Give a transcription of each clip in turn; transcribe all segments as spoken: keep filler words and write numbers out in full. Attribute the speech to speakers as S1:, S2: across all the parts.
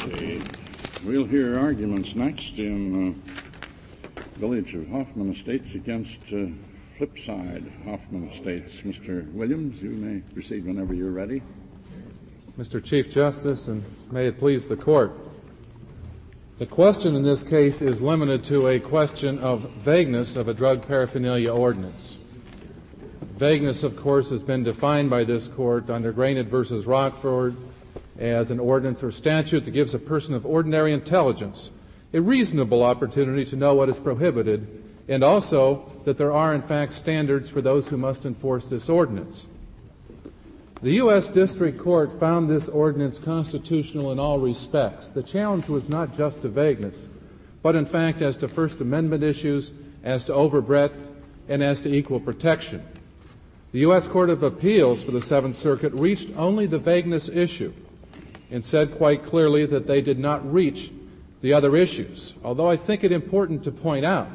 S1: Okay. We'll hear arguments next in uh, Village of Hoffman Estates against uh, Flipside Hoffman Estates. Mister Williams, you may proceed whenever you're ready.
S2: Mister Chief Justice, and may it please the Court, the question in this case is limited to a question of vagueness of a drug paraphernalia ordinance. Vagueness, of course, has been defined by this Court under Grained versus Rockford as an ordinance or statute that gives a person of ordinary intelligence a reasonable opportunity to know what is prohibited, and also that there are, in fact, standards for those who must enforce this ordinance. The U S District Court found this ordinance constitutional in all respects. The challenge was not just to vagueness, but in fact as to First Amendment issues, as to overbreadth, and as to equal protection. The U S Court of Appeals for the Seventh Circuit reached only the vagueness issue and said quite clearly that they did not reach the other issues, although I think it important to point out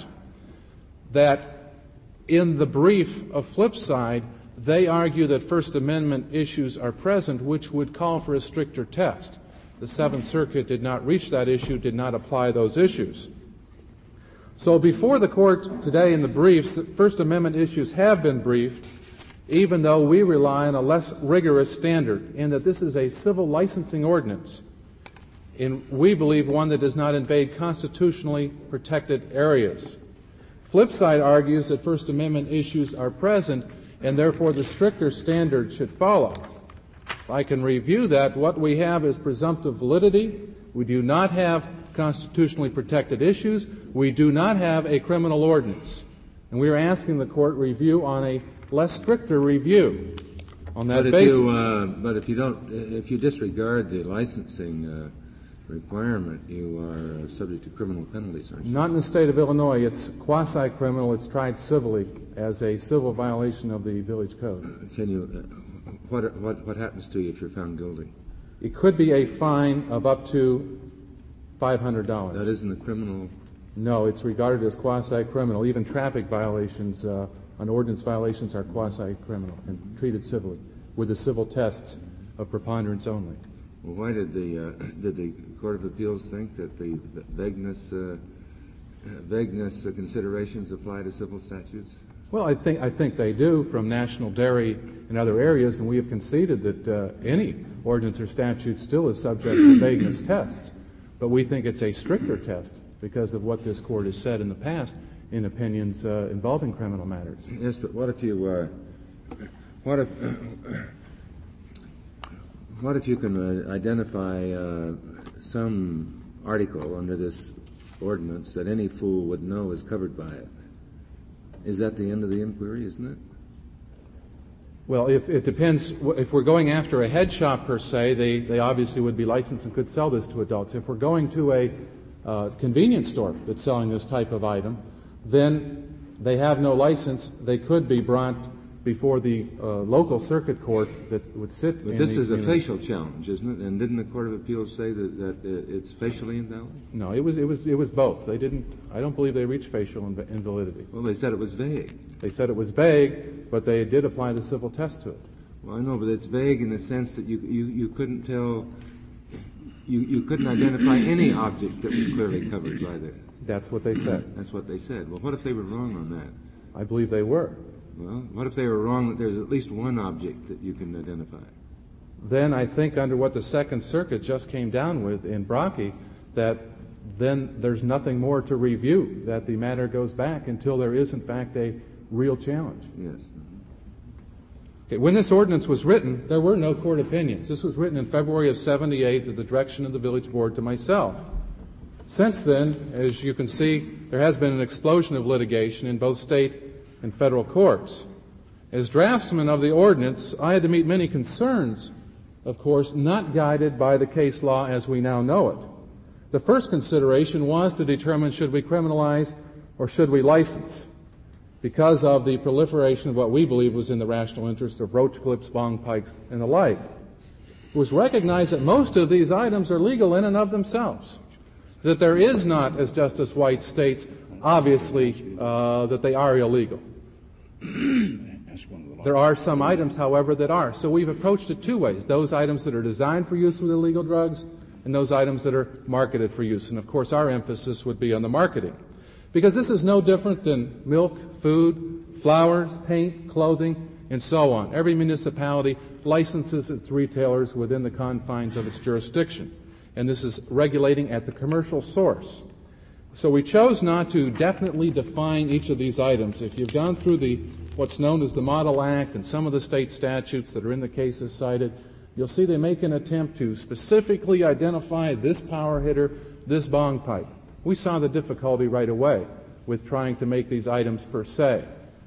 S2: that in the brief of Flipside, they argue that First Amendment issues are present, which would call for a stricter test. The Seventh Circuit did not reach that issue, did not apply those issues. So before the Court today in the briefs, First Amendment issues have been briefed, even though we rely on a less rigorous standard in that this is a civil licensing ordinance, and we believe one that does not invade constitutionally protected areas. Flipside argues that First Amendment issues are present, and therefore the stricter standard should follow. If I can review that, what we have is presumptive validity. We do not have constitutionally protected issues. We do not have a criminal ordinance. And we are asking the Court review on a less stricter review on that
S3: but if
S2: basis.
S3: You, uh, but if you don't, if you disregard the licensing uh, requirement, you are uh, subject to criminal penalties, aren't you?
S2: Not in the state of Illinois. It's quasi-criminal. It's tried civilly as a civil violation of the village code.
S3: Can you? Uh, what what what happens to you if you're found guilty?
S2: It could be a fine of up to five hundred dollars.
S3: That isn't a criminal.
S2: No, it's regarded as quasi-criminal. Even traffic violations, uh, on ordinance violations, are quasi-criminal and treated civilly with the civil tests of preponderance only.
S3: Well, why did the uh, did the Court of Appeals think that the vagueness uh, vagueness uh, considerations apply to civil statutes?
S2: Well, I think I think they do from National Dairy and other areas, and we have conceded that uh, any ordinance or statute still is subject to vagueness tests. But we think it's a stricter test because of what this Court has said in the past in opinions uh, involving criminal matters.
S3: Yes, but what if you uh, what if what if you can uh, identify uh, some article under this ordinance that any fool would know is covered by it? Is that the end of the inquiry, isn't it?
S2: Well, if it depends. If we're going after a head shop per se, they, they obviously would be licensed and could sell this to adults. If we're going to a uh, convenience store that's selling this type of item, then they have no license. They could be brought before the uh, local circuit court that would sit
S3: But
S2: in
S3: this
S2: the
S3: is a
S2: community.
S3: facial challenge, isn't it? And didn't the Court of Appeals say that, that uh, it's facially invalid?
S2: No, it was it was it was both. They didn't. I don't believe they reached facial inv- invalidity.
S3: Well, they said it was vague.
S2: They said it was vague, but they did apply the civil test to it.
S3: Well, I know, but it's vague in the sense that you you, you couldn't tell, you, you couldn't identify any object that was clearly covered by the...
S2: That's what they said.
S3: That's what they said. Well, what if they were wrong on that?
S2: I believe they were.
S3: Well, what if they were wrong that there's at least one object that you can identify?
S2: Then I think under what the Second Circuit just came down with in Brocky, that then there's nothing more to review, that the matter goes back until there is in fact a real challenge.
S3: Yes.
S2: Okay, when this ordinance was written, there were no court opinions. This was written in February of seventy-eight at the direction of the village board to myself. Since then, as you can see, there has been an explosion of litigation in both state and federal courts. As draftsman of the ordinance, I had to meet many concerns, of course, not guided by the case law as we now know it. The first consideration was to determine should we criminalize or should we license, because of the proliferation of what we believe was in the rational interest of roach clips, bong pikes, and the like. It was recognized that most of these items are legal in and of themselves, that there is not, as Justice White states, obviously uh, that they are illegal. There are some items, however, that are. So we've approached it two ways. Those items that are designed for use with illegal drugs and those items that are marketed for use. And of course, our emphasis would be on the marketing. Because this is no different than milk, food, flowers, paint, clothing, and so on. Every municipality licenses its retailers within the confines of its jurisdiction. And this is regulating at the commercial source. So we chose not to definitely define each of these items. If you've gone through the what's known as the Model Act and some of the state statutes that are in the cases cited, you'll see they make an attempt to specifically identify this power hitter, this bong pipe. We saw the difficulty right away with trying to make these items per se.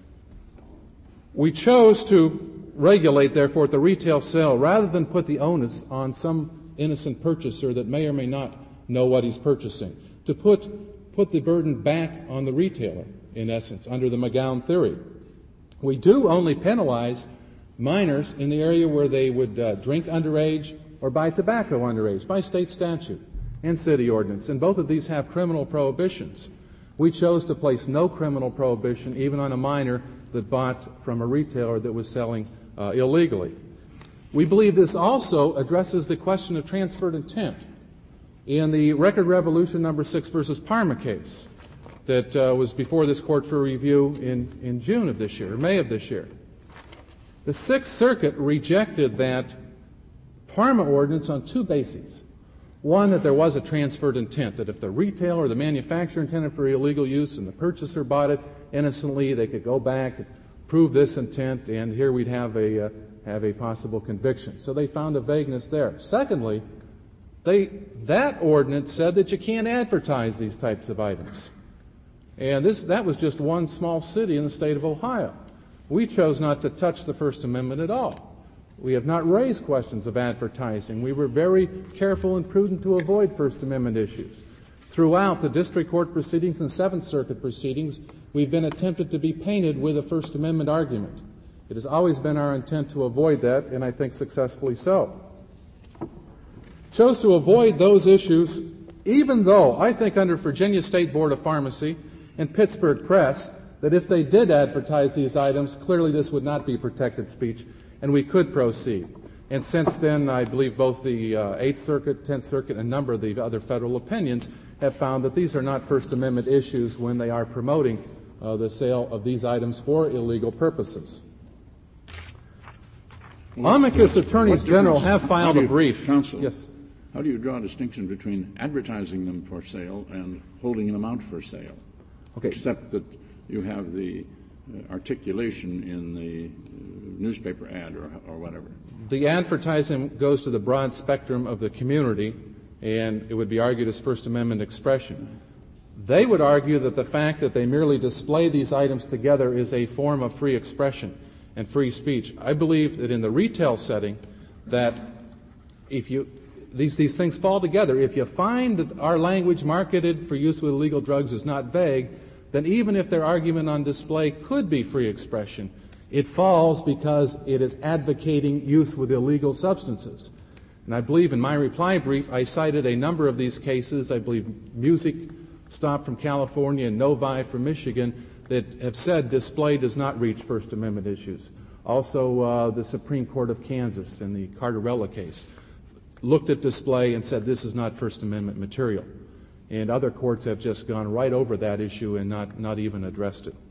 S2: We chose to regulate, therefore, at the retail sale rather than put the onus on some innocent purchaser that may or may not know what he's purchasing, to put, put the burden back on the retailer, in essence, under the McGowan theory. We do only penalize minors in the area where they would uh, drink underage or buy tobacco underage by state statute and city ordinance, and both of these have criminal prohibitions. We chose to place no criminal prohibition even on a minor that bought from a retailer that was selling uh, illegally. We believe this also addresses the question of transferred intent. In the Record Revolution number six versus Parma case that uh, was before this court for review in, in June of this year, or May of this year, the Sixth Circuit rejected that Parma ordinance on two bases. One, that there was a transferred intent, that if the retailer or the manufacturer intended for illegal use and the purchaser bought it innocently, they could go back and prove this intent, and here we'd have a, uh, have a possible conviction. So they found a vagueness there. Secondly, they, that ordinance said that you can't advertise these types of items. And this, that was just one small city in the state of Ohio. We chose not to touch the First Amendment at all. We have not raised questions of advertising. We were very careful and prudent to avoid First Amendment issues. Throughout the district court proceedings and Seventh Circuit proceedings, we've been attempted to be painted with a First Amendment argument. It has always been our intent to avoid that, and I think successfully so. Chose to avoid those issues, even though I think under Virginia State Board of Pharmacy and Pittsburgh Press, that if they did advertise these items, clearly this would not be protected speech, and we could proceed. And since then, I believe both the uh, Eighth Circuit, Tenth Circuit, and a number of the other federal opinions have found that these are not First Amendment issues when they are promoting uh, the sale of these items for illegal purposes.
S1: Well,
S2: Amicus attorneys general have filed
S1: you,
S2: a brief.
S1: Counsel,
S2: yes.
S1: How do you draw a distinction between advertising them for sale and holding them out for sale?
S2: Okay.
S1: Except that you have the uh, articulation in the uh, newspaper ad or, or whatever.
S2: The advertising goes to the broad spectrum of the community, and it would be argued as First Amendment expression. They would argue that the fact that they merely display these items together is a form of free expression and free speech. I believe that in the retail setting, that if you these these things fall together. If you find that our language marketed for use with illegal drugs is not vague, then even if their argument on display could be free expression, it falls because it is advocating use with illegal substances. And I believe in my reply brief I cited a number of these cases. I believe Music Stop from California and Novi from Michigan that have said display does not reach First Amendment issues. Also, uh, the Supreme Court of Kansas in the Cardarella case looked at display and said this is not First Amendment material. And other courts have just gone right over that issue and not, not even addressed it.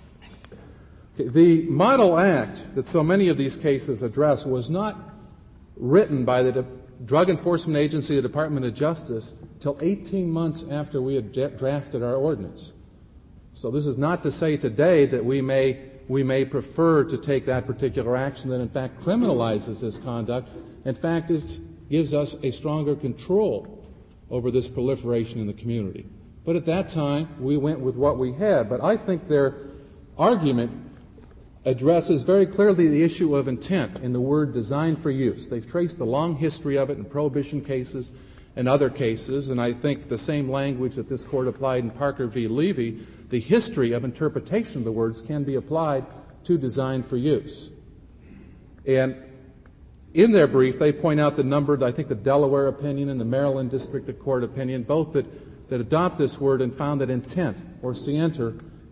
S2: Okay, the Model Act that so many of these cases address was not written by the De- Drug Enforcement Agency, the Department of Justice, till eighteen months after we had de- drafted our ordinance. So this is not to say today that we may we may prefer to take that particular action that in fact criminalizes this conduct. In fact, it gives us a stronger control over this proliferation in the community. But at that time, we went with what we had. But I think their argument addresses very clearly the issue of intent in the word designed for use. They've traced the long history of it in prohibition cases and other cases, and I think the same language that this court applied in Parker v. Levy, the history of interpretation of the words can be applied to designed for use. And in their brief, they point out the number, I think the Delaware opinion and the Maryland District Court opinion, both that, that adopt this word and found that intent, or scienter,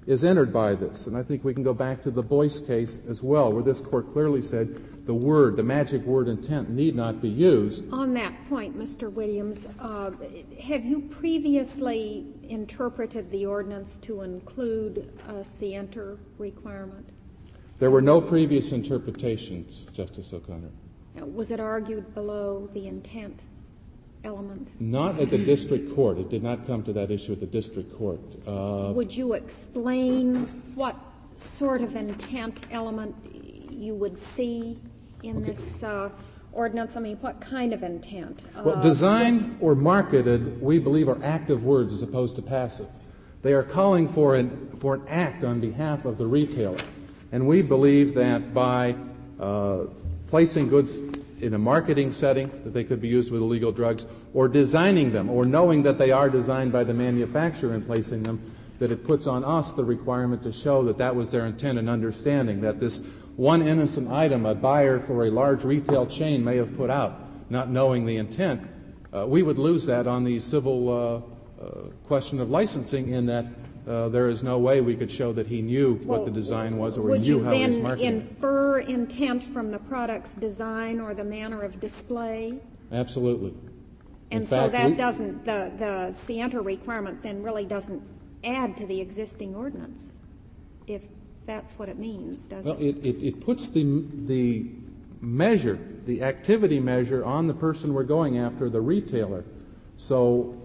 S2: is entered by this. And I think we can go back to the Boyce case as well, where this court clearly said the word, the magic word intent, need not be used.
S4: On that point, Mister Williams, uh, have you previously interpreted the ordinance to include a scienter requirement?
S2: There were no previous interpretations, Justice O'Connor.
S4: Now, was it argued below the intent element?
S2: Not at the district court. It did not come to that issue at the district court. Uh,
S4: Would you explain what sort of intent element you would see in okay. this uh, ordinance? I mean, what kind of intent?
S2: Well,
S4: uh,
S2: designed or marketed, we believe, are active words as opposed to passive. They are calling for an, for an act on behalf of the retailer. And we believe that by uh, placing goods in a marketing setting, that they could be used with illegal drugs, or designing them, or knowing that they are designed by the manufacturer and placing them, that it puts on us the requirement to show that that was their intent and understanding, that this one innocent item a buyer for a large retail chain may have put out, not knowing the intent. Uh, we would lose that on the civil uh, uh, question of licensing, in that Uh, there is no way we could show that he knew
S4: well,
S2: what the design was, or he knew how he was marketing.
S4: Would you then infer intent from the product's design or the manner of display?
S2: Absolutely.
S4: And
S2: In
S4: so
S2: fact,
S4: that
S2: we,
S4: doesn't, the, the scienter requirement then really doesn't add to the existing ordinance, if that's what it means, does
S2: well,
S4: it?
S2: It, it, it puts the, the measure, the activity measure, on the person we're going after, the retailer. So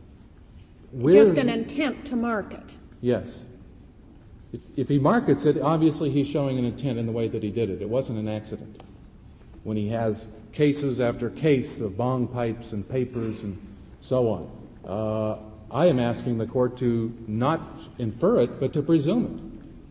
S2: we're,
S4: just an intent to market.
S2: Yes. If, if he markets it, obviously he's showing an intent in the way that he did it. It wasn't an accident. When he has cases after case of bong pipes and papers and so on, uh, I am asking the court to not infer it, but to presume it.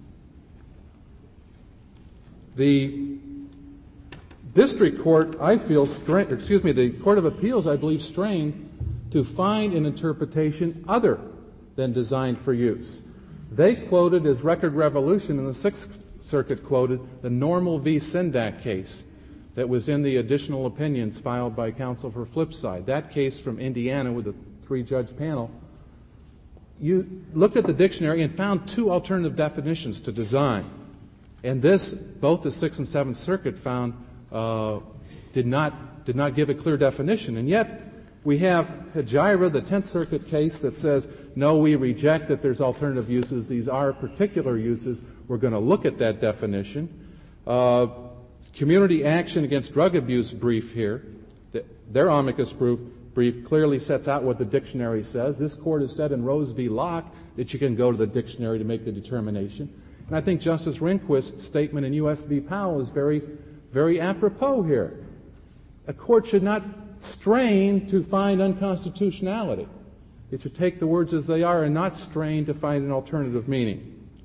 S2: The district court, I feel, strained, excuse me, the Court of Appeals, I believe, strained to find an interpretation other than designed for use. They quoted as Record Revolution, and the Sixth Circuit quoted the Normal v. Sendak case that was in the additional opinions filed by counsel for Flipside. That case from Indiana with a three-judge panel, you looked at the dictionary and found two alternative definitions to design. And this, both the Sixth and Seventh Circuit found, uh, did not did not give a clear definition. And yet, we have Hajira, the Tenth Circuit case, that says, no, we reject that there's alternative uses. These are particular uses. We're going to look at that definition. Uh, community Action Against Drug Abuse brief here, the, their amicus brief, brief clearly sets out what the dictionary says. This court has said in Rose v. Locke that you can go to the dictionary to make the determination. And I think Justice Rehnquist's statement in U S v. Powell is very, very apropos here. A court should not strain to find unconstitutionality. It should take the words as they are and not strain to find an alternative meaning.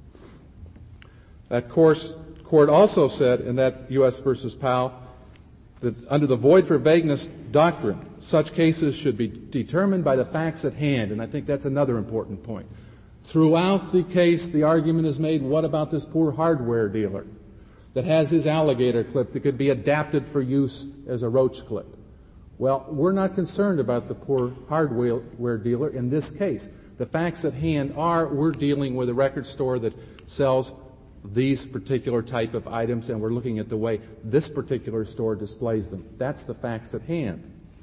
S2: That course, court also said in that U S versus Powell that under the void for vagueness doctrine, such cases should be determined by the facts at hand. And I think that's another important point. Throughout the case, the argument is made, what about this poor hardware dealer that has his alligator clip that could be adapted for use as a roach clip? Well, we're not concerned about the poor hardware dealer in this case. The facts at hand are we're dealing with a record store that sells these particular type of items, and we're looking at the way this particular store displays them. That's the facts at hand.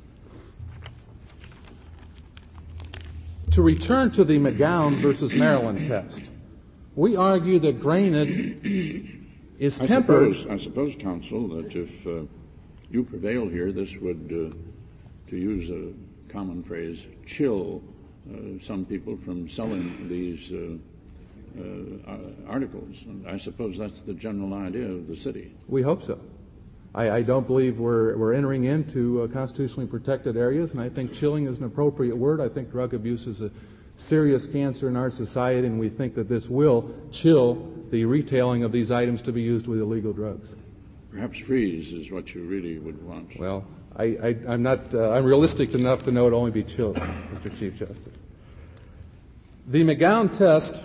S2: To return to the McGowan versus Maryland test, we argue that Grained is
S1: I
S2: tempered.
S1: Suppose, I suppose, counsel, that if uh, you prevail here, this would, uh, to use a common phrase, chill uh, some people from selling these uh, uh, articles. And I suppose that's the general idea of the city.
S2: We hope so. I, I don't believe we're, we're entering into uh, constitutionally protected areas, and I think chilling is an appropriate word. I think drug abuse is a serious cancer in our society, and we think that this will chill the retailing of these items to be used with illegal drugs.
S1: Perhaps freeze is what you really would want.
S2: Well, I, I, I'm not. Uh, I'm realistic enough to know it'll only be chilled, Mister Chief Justice. The McGowan test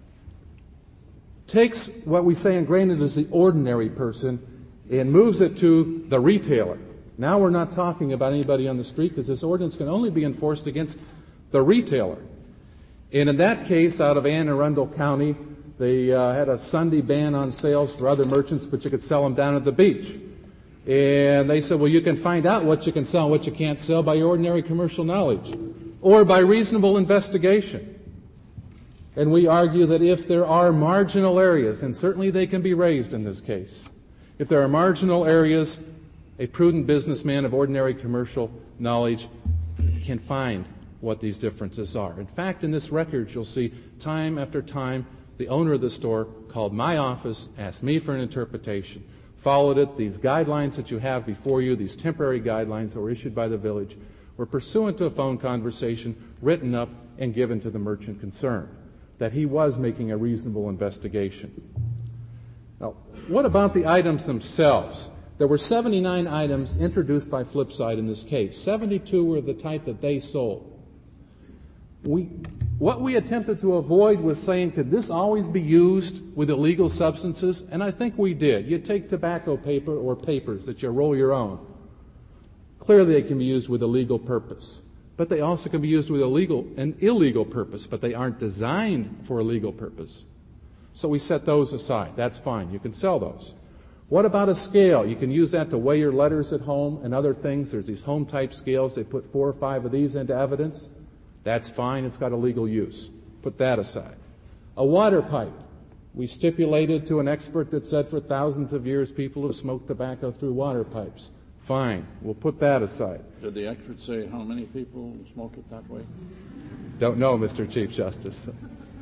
S2: takes what we say in Grained as the ordinary person and moves it to the retailer. Now we're not talking about anybody on the street, because this ordinance can only be enforced against the retailer. And in that case, out of Anne Arundel County, They uh, had a Sunday ban on sales for other merchants, but you could sell them down at the beach. And they said, well, you can find out what you can sell and what you can't sell by your ordinary commercial knowledge or by reasonable investigation. And we argue that if there are marginal areas, and certainly they can be raised in this case, if there are marginal areas, a prudent businessman of ordinary commercial knowledge can find what these differences are. In fact, in this record, you'll see time after time, the owner of the store called my office, asked me for an interpretation, followed it. These guidelines that you have before you, these temporary guidelines that were issued by the village, were pursuant to a phone conversation written up and given to the merchant concerned, that he was making a reasonable investigation. Now, what about the items themselves? There were seventy-nine items introduced by Flipside in this case. seventy-two were of the type that they sold. We, what we attempted to avoid was saying, could this always be used with illegal substances? And I think we did. You take tobacco paper or papers that you roll your own. Clearly they can be used with a legal purpose. But they also can be used with a legal, an illegal purpose, but they aren't designed for a legal purpose. So we set those aside. That's fine. You can sell those. What about a scale? You can use that to weigh your letters at home and other things. There's these home-type scales. They put four or five of these into evidence. That's fine. It's got a legal use. Put that aside. A water pipe. We stipulated to an expert that said for thousands of years people have smoked tobacco through water pipes. Fine. We'll put that aside.
S1: Did the expert say how many people smoke it that way?
S2: Don't know, Mister Chief Justice.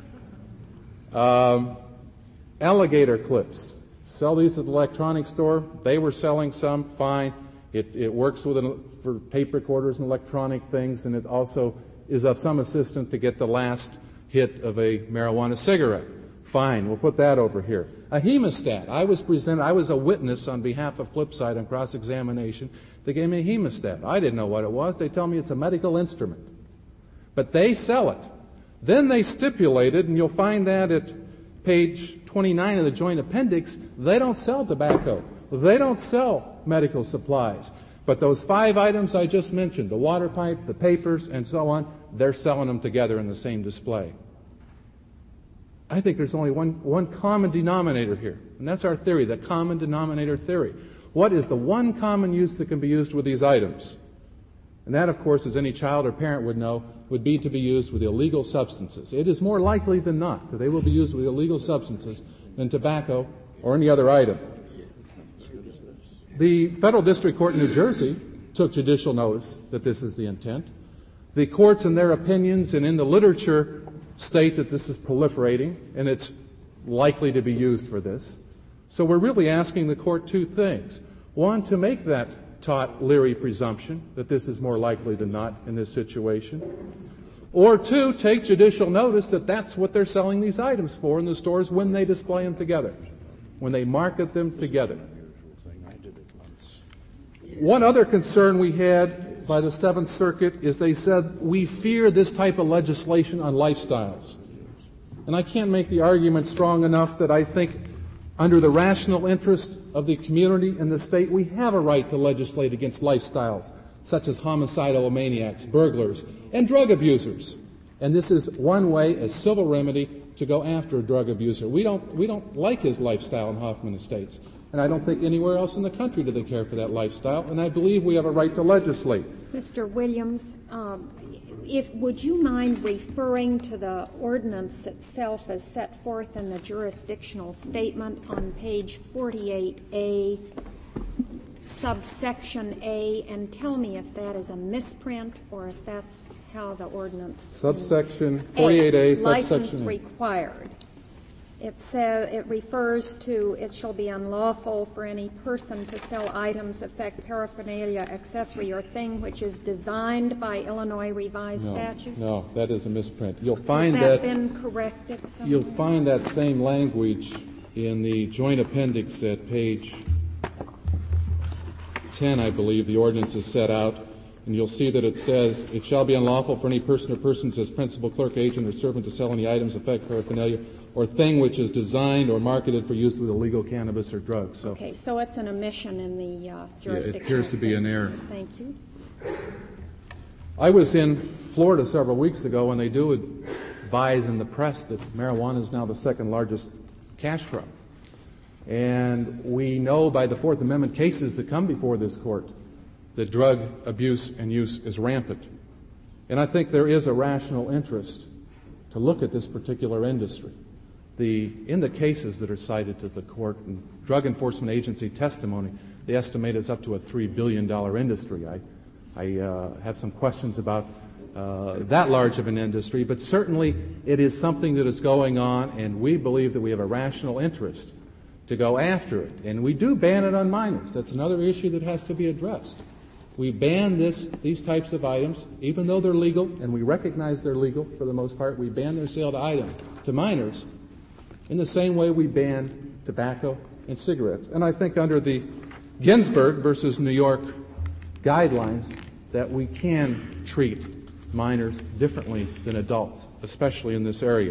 S2: Um, alligator clips. Sell these at the electronics store. They were selling some. Fine. It, it works with an, for tape recorders and electronic things, and it also is of some assistance to get the last hit of a marijuana cigarette. Fine. We'll put that over here. A hemostat. I was presented, I was a witness on behalf of Flipside on cross-examination. They gave me a hemostat. I didn't know what it was. They tell me it's a medical instrument. But they sell it. Then they stipulated, and you'll find that at page twenty-nine of the joint appendix, they don't sell tobacco. They don't sell medical supplies. But those five items I just mentioned, the water pipe, the papers, and so on, they're selling them together in the same display. I think there's only one, one common denominator here, and that's our theory, the common denominator theory. What is the one common use that can be used with these items? And that, of course, as any child or parent would know, would be to be used with illegal substances. It is more likely than not that they will be used with illegal substances than tobacco or any other item. The Federal District Court in New Jersey took judicial notice that this is the intent. The courts, in their opinions and in the literature, state that this is proliferating and it's likely to be used for this. So we're really asking the court two things. One, to make that taut Leary presumption that this is more likely than not in this situation. Or two, take judicial notice that that's what they're selling these items for in the stores when they display them together, when they market them together. One other concern we had by the Seventh Circuit is they said, we fear this type of legislation on lifestyles. And I can't make the argument strong enough that I think under the rational interest of the community and the state, we have a right to legislate against lifestyles, such as homicidal maniacs, burglars, and drug abusers. And this is one way, a civil remedy, to go after a drug abuser. We don't, we don't like his lifestyle in Hoffman Estates. And I don't think anywhere else in the country do they care for that lifestyle. And I believe we have a right to legislate.
S4: Mister Williams, um, if, would you mind referring to the ordinance itself as set forth in the jurisdictional statement on page forty-eight A, subsection A, and tell me if that is a misprint or if that's how the ordinance...
S2: Subsection forty-eight A, subsection
S4: License
S2: A.
S4: required. It says, it refers to, it shall be unlawful for any person to sell items, effect, paraphernalia, accessory, or thing which is designed by Illinois revised
S2: No,
S4: statutes.
S2: no, that is a misprint. You'll find
S4: Has that
S2: that
S4: been corrected somewhere?
S2: you'll find that same language in the joint appendix at page ten, I believe. The ordinance is set out, and you'll see that it says, it shall be unlawful for any person or persons as principal, clerk, agent, or servant to sell any items, effect, paraphernalia, or thing which is designed or marketed for use with illegal cannabis or drugs. So,
S4: Okay, so it's an omission in the uh,
S2: yeah,
S4: jurisdiction.
S2: it appears to be an error.
S4: Thank you.
S2: I was in Florida several weeks ago when they do buys in the press that marijuana is now the second largest cash crop. And we know by the Fourth Amendment cases that come before this court that drug abuse and use is rampant. And I think there is a rational interest to look at this particular industry. The, in the cases that are cited to the court and Drug Enforcement Agency testimony, they estimate it's up to a three billion dollars industry. I, I uh, have some questions about uh, that large of an industry, but certainly it is something that is going on, and we believe that we have a rational interest to go after it. And we do ban it on minors. That's another issue that has to be addressed. We ban this, these types of items, even though they're legal, and we recognize they're legal for the most part. We ban their sale to item to minors in the same way we ban tobacco and cigarettes. And I think under the Ginsburg versus New York guidelines that we can treat minors differently than adults, especially in this area.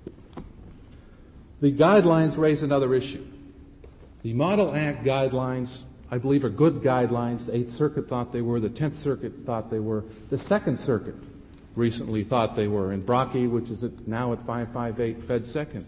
S2: The guidelines raise another issue. The Model Act guidelines, I believe, are good guidelines. The Eighth Circuit thought they were. The Tenth Circuit thought they were. The Second Circuit recently thought they were. And Brocky, which is at, now at five five eight Fed Second.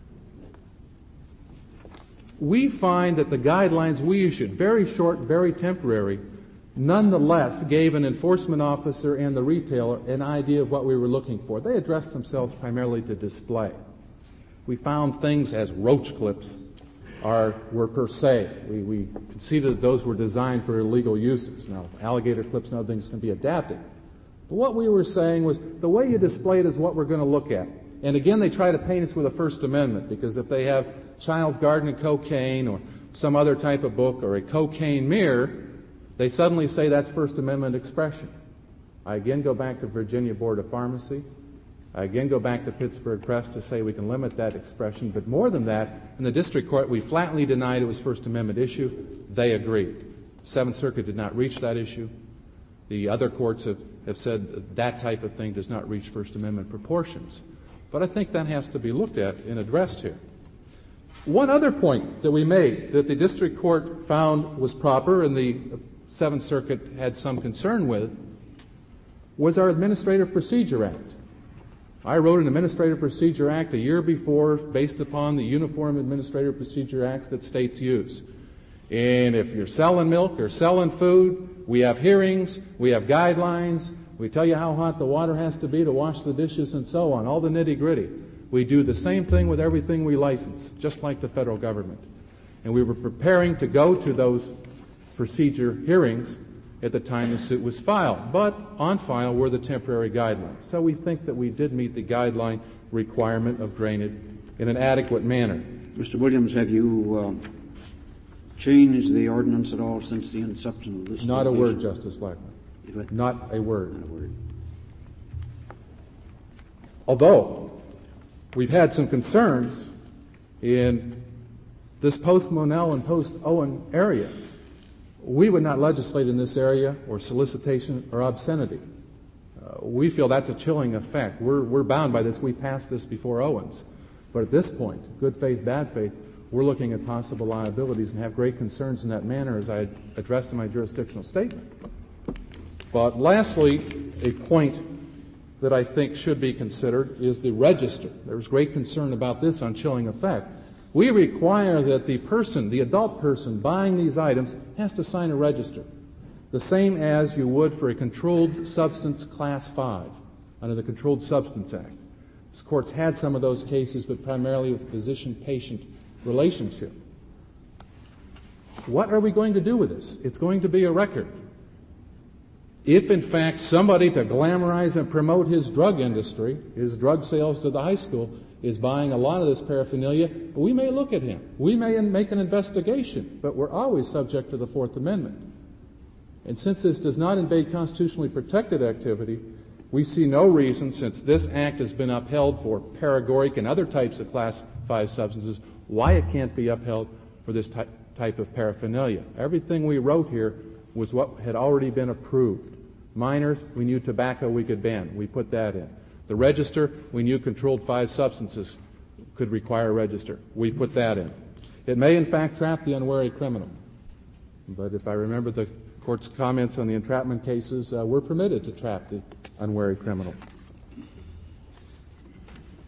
S2: We find that the guidelines we issued, very short, very temporary, nonetheless gave an enforcement officer and the retailer an idea of what we were looking for. They addressed themselves primarily to display. We found things as roach clips are were per se. We, we conceded that those were designed for illegal uses. Now, alligator clips and other things can be adapted. But what we were saying was the way you display it is what we're going to look at. And again, they try to paint us with a First Amendment, because if they have Child's Garden of Cocaine or some other type of book or a cocaine mirror, they suddenly say that's First Amendment expression. I again go back to Virginia Board of Pharmacy. I again go back to Pittsburgh Press to say we can limit that expression. But more than that, in the district court, we flatly denied it was First Amendment issue. They agreed. Seventh Circuit did not reach that issue. The other courts have, have said that, that type of thing does not reach First Amendment proportions. But I think that has to be looked at and addressed here. One other point that we made that the district court found was proper and the Seventh Circuit had some concern with was our Administrative Procedure Act. I wrote an Administrative Procedure Act a year before based upon the Uniform Administrative Procedure Acts that states use. And if you're selling milk or selling food, we have hearings, we have guidelines, we tell you how hot the water has to be to wash the dishes and so on, all the nitty-gritty. We do the same thing with everything we license, just like the federal government. And we were preparing to go to those procedure hearings at the time the suit was filed. But on file were the temporary guidelines. So we think that we did meet the guideline requirement of drainage in an adequate manner.
S5: Mister Williams, have you uh, changed the ordinance at all since the inception of this?
S2: Not a word, Justice Blackmun. Not a word.
S5: Not a word.
S2: Although we've had some concerns in this post-Monell and post-Owen area. We would not legislate in this area or solicitation or obscenity. Uh, we feel that's a chilling effect. We're, we're bound by this. We passed this before Owens. But at this point, good faith, bad faith, we're looking at possible liabilities and have great concerns in that manner, as I addressed in my jurisdictional statement. But lastly, a point that I think should be considered is the register. There's great concern about this on chilling effect. We require that the person, the adult person buying these items, has to sign a register, the same as you would for a controlled substance class five under the Controlled Substance Act. This court's had some of those cases, but primarily with physician-patient relationship. What are we going to do with this? It's going to be a record. If, in fact, somebody to glamorize and promote his drug industry, his drug sales to the high school, is buying a lot of this paraphernalia, we may look at him. We may make an investigation, but we're always subject to the Fourth Amendment. And since this does not invade constitutionally protected activity, we see no reason, since this act has been upheld for paregoric and other types of class five substances, why it can't be upheld for this ty- type of paraphernalia. Everything we wrote here was what had already been approved. Minors, we knew tobacco we could ban. We put that in. The register, we knew controlled five substances could require a register. We put that in. It may, in fact, trap the unwary criminal. But if I remember the court's comments on the entrapment cases, uh, we're permitted to trap the unwary criminal.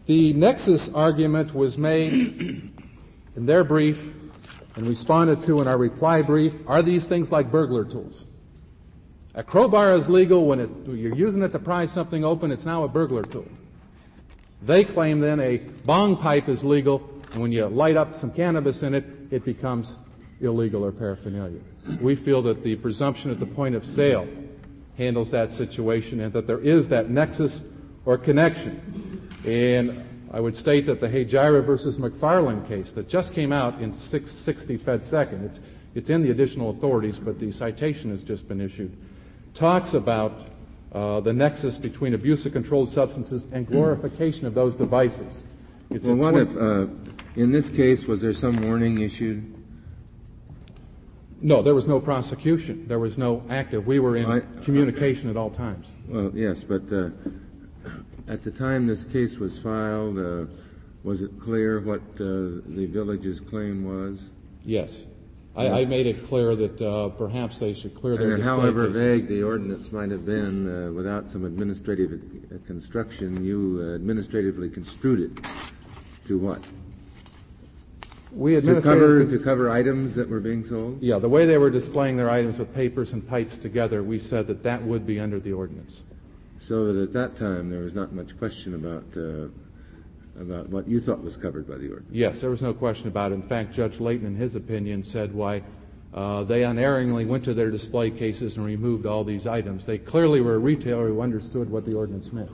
S2: The nexus argument was made in their brief and responded to in our reply brief. Are these things like burglar tools? A crowbar is legal when it, you're using it to pry something open. It's now a burglar tool. They claim then a bong pipe is legal, and when you light up some cannabis in it, it becomes illegal or paraphernalia. We feel that the presumption at the point of sale handles that situation and that there is that nexus or connection. And I would state that the Hejira versus McFarland case that just came out in six sixty Fed Second, it's, it's in the additional authorities, but the citation has just been issued, talks about uh, the nexus between abuse of controlled substances and glorification of those devices. It's
S3: well, what
S2: twi-
S3: if, uh, in this case, was there some warning issued?
S2: No, there was no prosecution. There was no active. We were in
S3: I,
S2: communication at all times.
S3: Well, yes, but uh, at the time this case was filed, uh, was it clear what uh, the village's claim was?
S2: Yes. I, I made it clear that uh, perhaps they should clear their
S3: And
S2: display
S3: however
S2: cases.
S3: vague the ordinance might have been, uh, without some administrative uh, construction, you uh, administratively construed it to what?
S2: We
S3: To cover,
S2: administratively
S3: to cover items that were being sold?
S2: Yeah, the way they were displaying their items with papers and pipes together, we said that that would be under the ordinance.
S3: So that at that time there was not much question about uh, about what you thought was covered by the ordinance.
S2: Yes, there was no question about it. In fact, Judge Layton, in his opinion, said why uh, they unerringly went to their display cases and removed all these items. They clearly were a retailer who understood what the ordinance meant.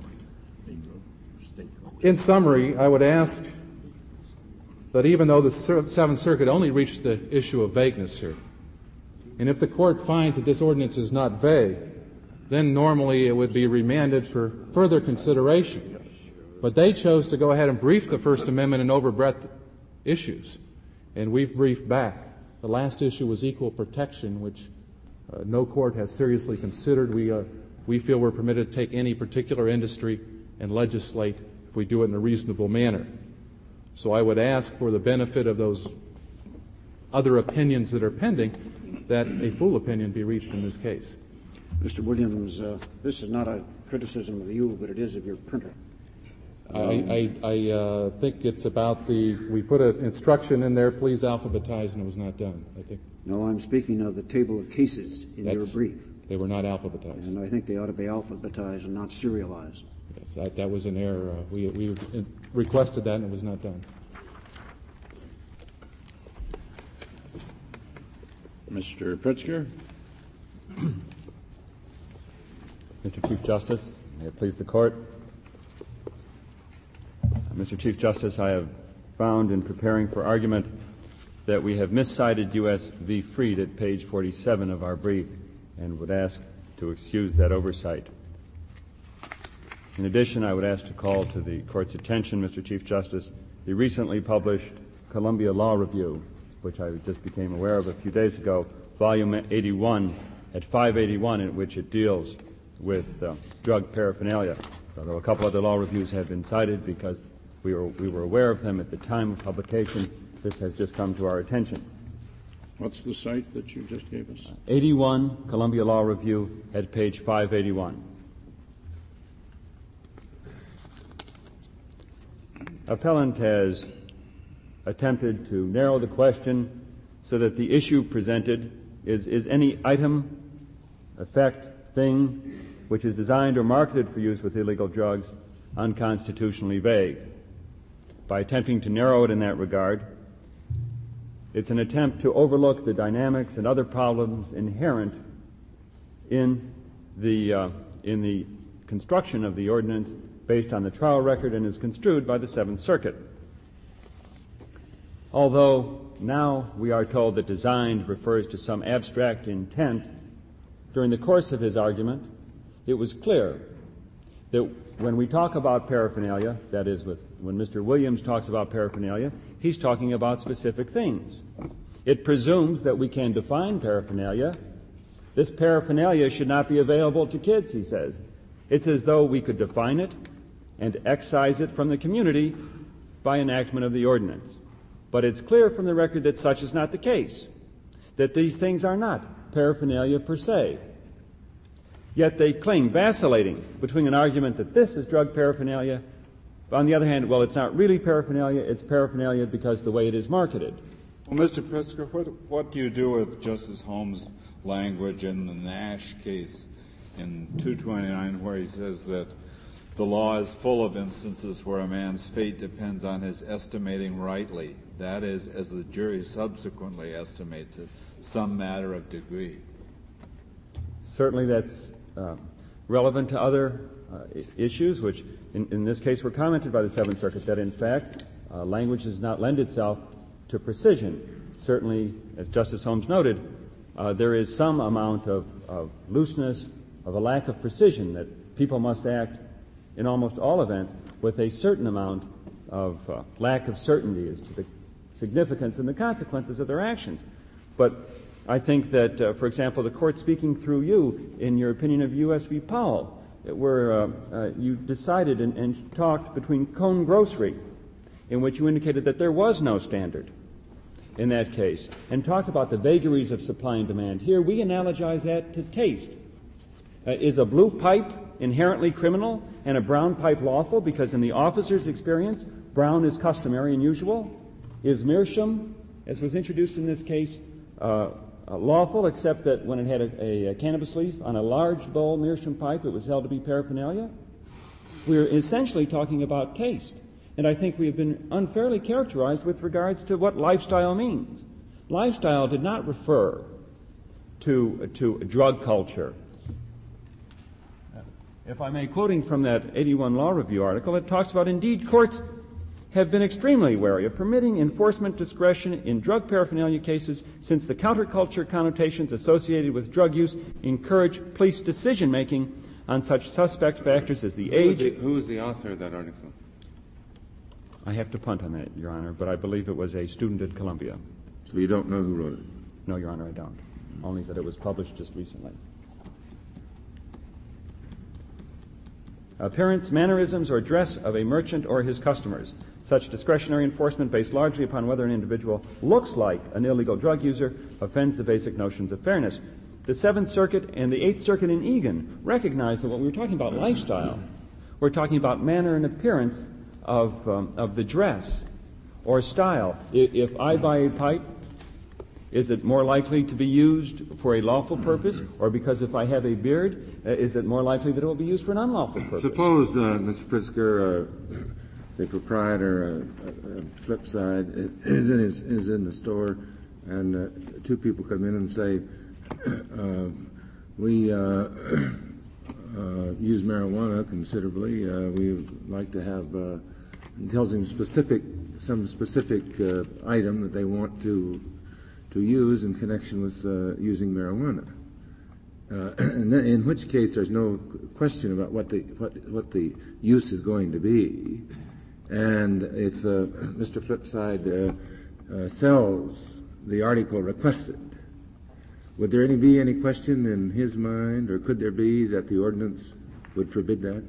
S2: In summary, I would ask that even though the Seventh Circuit only reached the issue of vagueness here, and if the court finds that this ordinance is not vague, then normally it would be remanded for further consideration. But they chose to go ahead and brief the First Amendment and overbreadth issues, and we've briefed back. The last issue was equal protection, which uh, no court has seriously considered. We, uh, we feel we're permitted to take any particular industry and legislate if we do it in a reasonable manner. So I would ask, for the benefit of those other opinions that are pending, that a full opinion be reached in this case.
S5: Mister Williams, uh, this is not a criticism of you, but it is of your printer.
S2: I, I, I uh, think it's about the, we put an instruction in there, please alphabetize, and it was not done, I think.
S5: No, I'm speaking of the table of cases in
S2: That's,
S5: your brief.
S2: They were not alphabetized.
S5: And I think they ought to be alphabetized and not serialized.
S2: Yes, that, that was an error. Uh, we, we requested that, and it was not done.
S1: Mister Pritzker.
S6: Mister Chief Justice, may it please the Court. Mister Chief Justice, I have found in preparing for argument that we have miscited U S v. Freed at page forty-seven of our brief, and would ask to excuse that oversight. In addition, I would ask to call to the Court's attention, Mister Chief Justice, the recently published Columbia Law Review, which I just became aware of a few days ago, volume eighty-one, at five eighty-one, in which it deals with uh, drug paraphernalia. Although a couple other law reviews have been cited because we were, we were aware of them at the time of publication, this has just come to our attention.
S1: What's the site that you just gave us?
S6: eighty-one, Columbia Law Review, at page five eighty-one. Appellant has attempted to narrow the question so that the issue presented is, is any item, effect, thing, which is designed or marketed for use with illegal drugs, unconstitutionally vague. By attempting to narrow it in that regard, it's an attempt to overlook the dynamics and other problems inherent in the, uh, in the construction of the ordinance based on the trial record and is construed by the Seventh Circuit. Although now we are told that designed refers to some abstract intent, during the course of his argument, it was clear that when we talk about paraphernalia, that is, with, when Mister Williams talks about paraphernalia, he's talking about specific things. It presumes that we can define paraphernalia. This paraphernalia should not be available to kids, he says. It's as though we could define it and excise it from the community by enactment of the ordinance. But it's clear from the record that such is not the case, that these things are not paraphernalia per se. Yet they cling, vacillating between an argument that this is drug paraphernalia On the other hand, well, it's not really paraphernalia, it's paraphernalia because the way it is marketed.
S7: Well, Mister Pritzker, what, what do you do with Justice Holmes' language in the Nash case in two twenty-nine where he says that the law is full of instances where a man's fate depends on his estimating rightly, that is, as the jury subsequently estimates it, some matter of degree?
S6: Certainly that's uh, relevant to other uh, issues, which in, in this case were commented by the Seventh Circuit, that in fact uh, language does not lend itself to precision. Certainly, as Justice Holmes noted, uh, there is some amount of, of looseness, of a lack of precision, that people must act in almost all events with a certain amount of uh, lack of certainty as to the significance and the consequences of their actions. But I think that, uh, for example, the Court speaking through you in your opinion of U S v. Powell, where uh, uh, you decided and, and talked between Cone Grocery, in which you indicated that there was no standard in that case, and talked about the vagaries of supply and demand. Here we analogize that to taste. Uh, is a blue pipe inherently criminal and a brown pipe lawful because in the officer's experience, brown is customary and usual? Is meerschaum, as was introduced in this case, uh, uh, lawful except that when it had a, a, a cannabis leaf on a large bowl meerschaum pipe, it was held to be paraphernalia? We're essentially talking about taste. And I think we have been unfairly characterized with regards to what lifestyle means. Lifestyle did not refer to, to drug culture. If I may, quoting from that eighty-one Law Review article, it talks about, indeed, courts have been extremely wary of permitting enforcement discretion in drug paraphernalia cases since the counterculture connotations associated with drug use encourage police decision-making on such suspect factors as the age...
S3: Who is the, who is the author of that article?
S6: I have to punt on that, Your Honor, but I believe it was a student at Columbia.
S3: So you don't know who wrote it?
S6: No, Your Honor, I don't. Only that it was published just recently. Appearance, mannerisms, or dress of a merchant or his customers. Such discretionary enforcement based largely upon whether an individual looks like an illegal drug user offends the basic notions of fairness. The Seventh Circuit and the Eighth Circuit in Egan recognize that when we're talking about lifestyle, we're talking about manner and appearance of, um, of the dress or style. If, if I buy a pipe, is it more likely to be used for a lawful purpose, or because if I have a beard, uh, is it more likely that it will be used for an unlawful purpose?
S3: Suppose, uh, Mister Pritzker, uh, the proprietor, uh, uh, Flipside, is in, his, is in the store, and uh, two people come in and say, uh, we uh, uh, use marijuana considerably. Uh, we would like to have, uh, tells him specific, some specific uh, item that they want to to use in connection with uh, using marijuana. Uh, and then, in which case there's no question about what the what what the use is going to be. And if uh, Mister Flipside uh, uh, sells the article requested, would there any be any question in his mind, or could there be, that the ordinance would forbid that?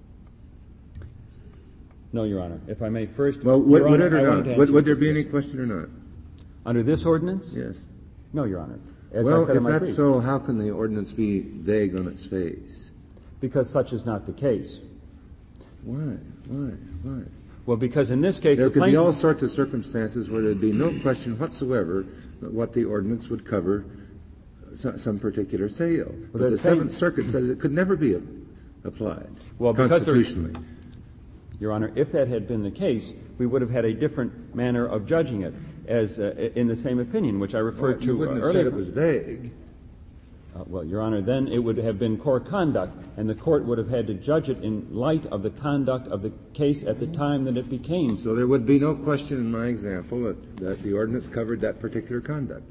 S6: No, Your Honor. If I may first...
S3: Well, would, would
S6: Honor,
S3: it or not? Would, would there be any question or not?
S6: Under this ordinance?
S3: Yes.
S6: No, Your Honor. As
S3: well,
S6: I said
S3: if
S6: in my
S3: that's
S6: brief.
S3: so, how can the ordinance be vague on its face?
S6: Because such is not the case.
S3: Why? Why? Why?
S6: Well, because in this case...
S3: There
S6: the
S3: could be
S6: plaintiff-
S3: all sorts of circumstances where there'd be no question whatsoever what the ordinance would cover some, some particular sale. But
S6: they're
S3: the
S6: saying-
S3: Seventh Circuit says it could never be a, applied
S6: Well, because there-
S3: constitutionally.
S6: Your Honor, if that had been the case, we would have had a different manner of judging it, as uh, in the same opinion, which I referred
S3: Well,
S6: to
S3: you wouldn't
S6: uh,
S3: have
S6: earlier.
S3: said it was vague.
S6: Uh, well, Your Honor, then it would have been core conduct, and the court would have had to judge it in light of the conduct of the case at the time that it became.
S3: So there would be no question in my example that, that the ordinance covered that particular conduct.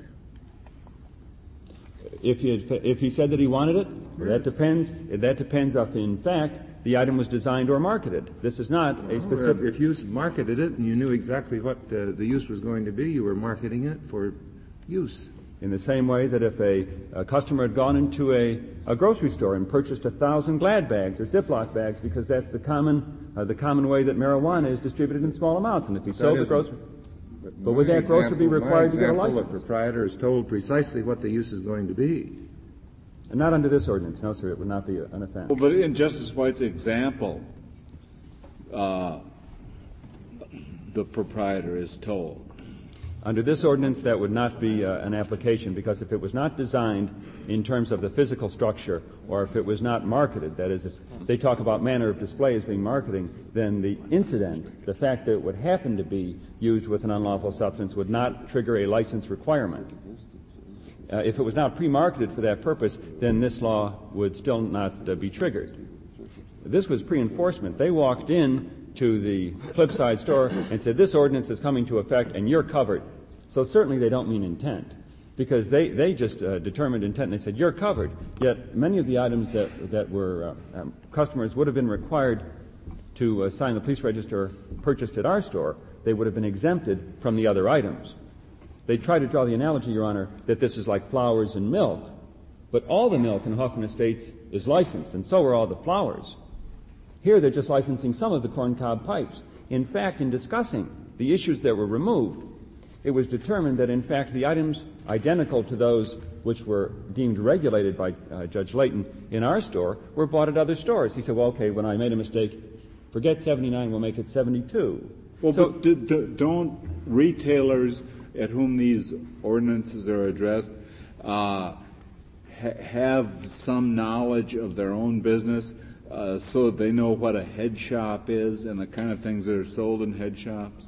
S6: If he had, if he said that he wanted it, well, that depends. That depends if, in fact, the item was designed or marketed. This is not a specific.
S3: If you marketed it and you knew exactly what uh, the use was going to be, you were marketing it for use.
S6: In the same way that if a, a customer had gone into a, a grocery store and purchased a thousand Glad bags or Ziploc bags, because that's the common uh, the common way that marijuana is distributed in small amounts, and if he sold the grocery,
S3: But,
S6: but would that grocer be required to get a
S3: The
S6: license?
S3: proprietor is told precisely what the use is going to be.
S6: And not under this ordinance, no, sir. It would not be an offense.
S7: Well, but in Justice White's example, uh, the proprietor is told.
S6: Under this ordinance, that would not be uh, an application, because if it was not designed in terms of the physical structure, or if it was not marketed, that is, if they talk about manner of display as being marketing, then the incident, the fact that it would happen to be used with an unlawful substance, would not trigger a license requirement. Uh, if it was not pre-marketed for that purpose, then this law would still not uh, be triggered. This was pre-enforcement. They walked in to the Flipside store and said, this ordinance is coming to effect and you're covered. So certainly they don't mean intent, because they, they just uh, determined intent and they said, you're covered. Yet many of the items that, that were uh, um, customers would have been required to uh, sign the police register purchased at our store, they would have been exempted from the other items. They try to draw the analogy, Your Honor, that this is like flowers and milk, but all the milk in Hoffman Estates is licensed, and so are all the flowers. Here they're just licensing some of the corncob pipes. In fact, in discussing the issues that were removed, it was determined that, in fact, the items identical to those which were deemed regulated by uh, Judge Layton in our store were bought at other stores. He said, well, okay, when I made a mistake, forget seventy-nine, we'll make it seventy-two.
S7: Well,
S6: so,
S7: but do, do, don't retailers at whom these ordinances are addressed uh, ha- have some knowledge of their own business? Uh, so they know what a head shop is and the kind of things that are sold in head shops?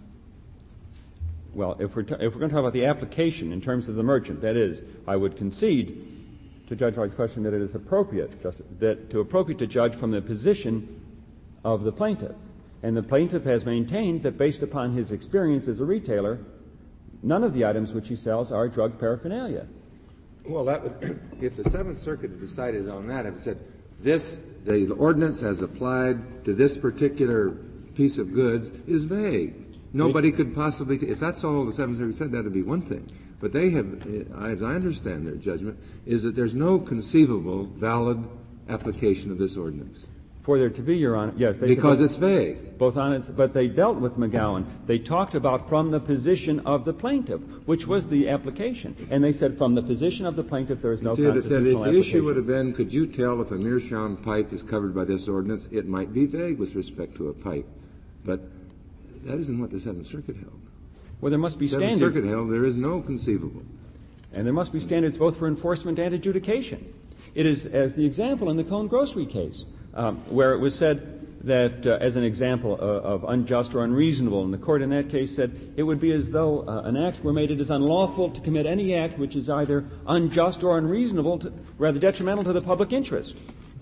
S6: Well, if we're, t- if we're going to talk about the application in terms of the merchant, that is, I would concede to Judge Wright's question that it is appropriate, just, that to appropriate to judge from the position of the plaintiff. And the plaintiff has maintained that based upon his experience as a retailer, none of the items which he sells are drug paraphernalia.
S3: Well, that would, if the Seventh Circuit had decided on that, if it said this, the ordinance as applied to this particular piece of goods is vague. Nobody could possibly, if that's all the Seventh Circuit said, that would be one thing. But they have, as I understand their judgment, is that there's no conceivable valid application of this ordinance.
S6: For there to be, Your Honor, yes. They
S3: because
S6: said,
S3: it's vague.
S6: Both on it, but they dealt with McGowan. They talked about from the position of the plaintiff, which was the application. And they said from the position of the plaintiff there is no
S3: Did,
S6: constitutional
S3: if the
S6: application.
S3: issue would have been, could you tell if a meerschaum pipe is covered by this ordinance? It might be vague with respect to a pipe. But that isn't what the Seventh Circuit held.
S6: Well, there must be
S3: the Seventh
S6: standards.
S3: Circuit held there is no conceivable.
S6: And there must be standards both for enforcement and adjudication. It is as the example in the Cone Grocery case, um, where it was said that, uh, as an example uh, of unjust or unreasonable, and the court in that case said it would be as though uh, an act were made, it is unlawful to commit any act which is either unjust or unreasonable, to, rather detrimental to the public interest.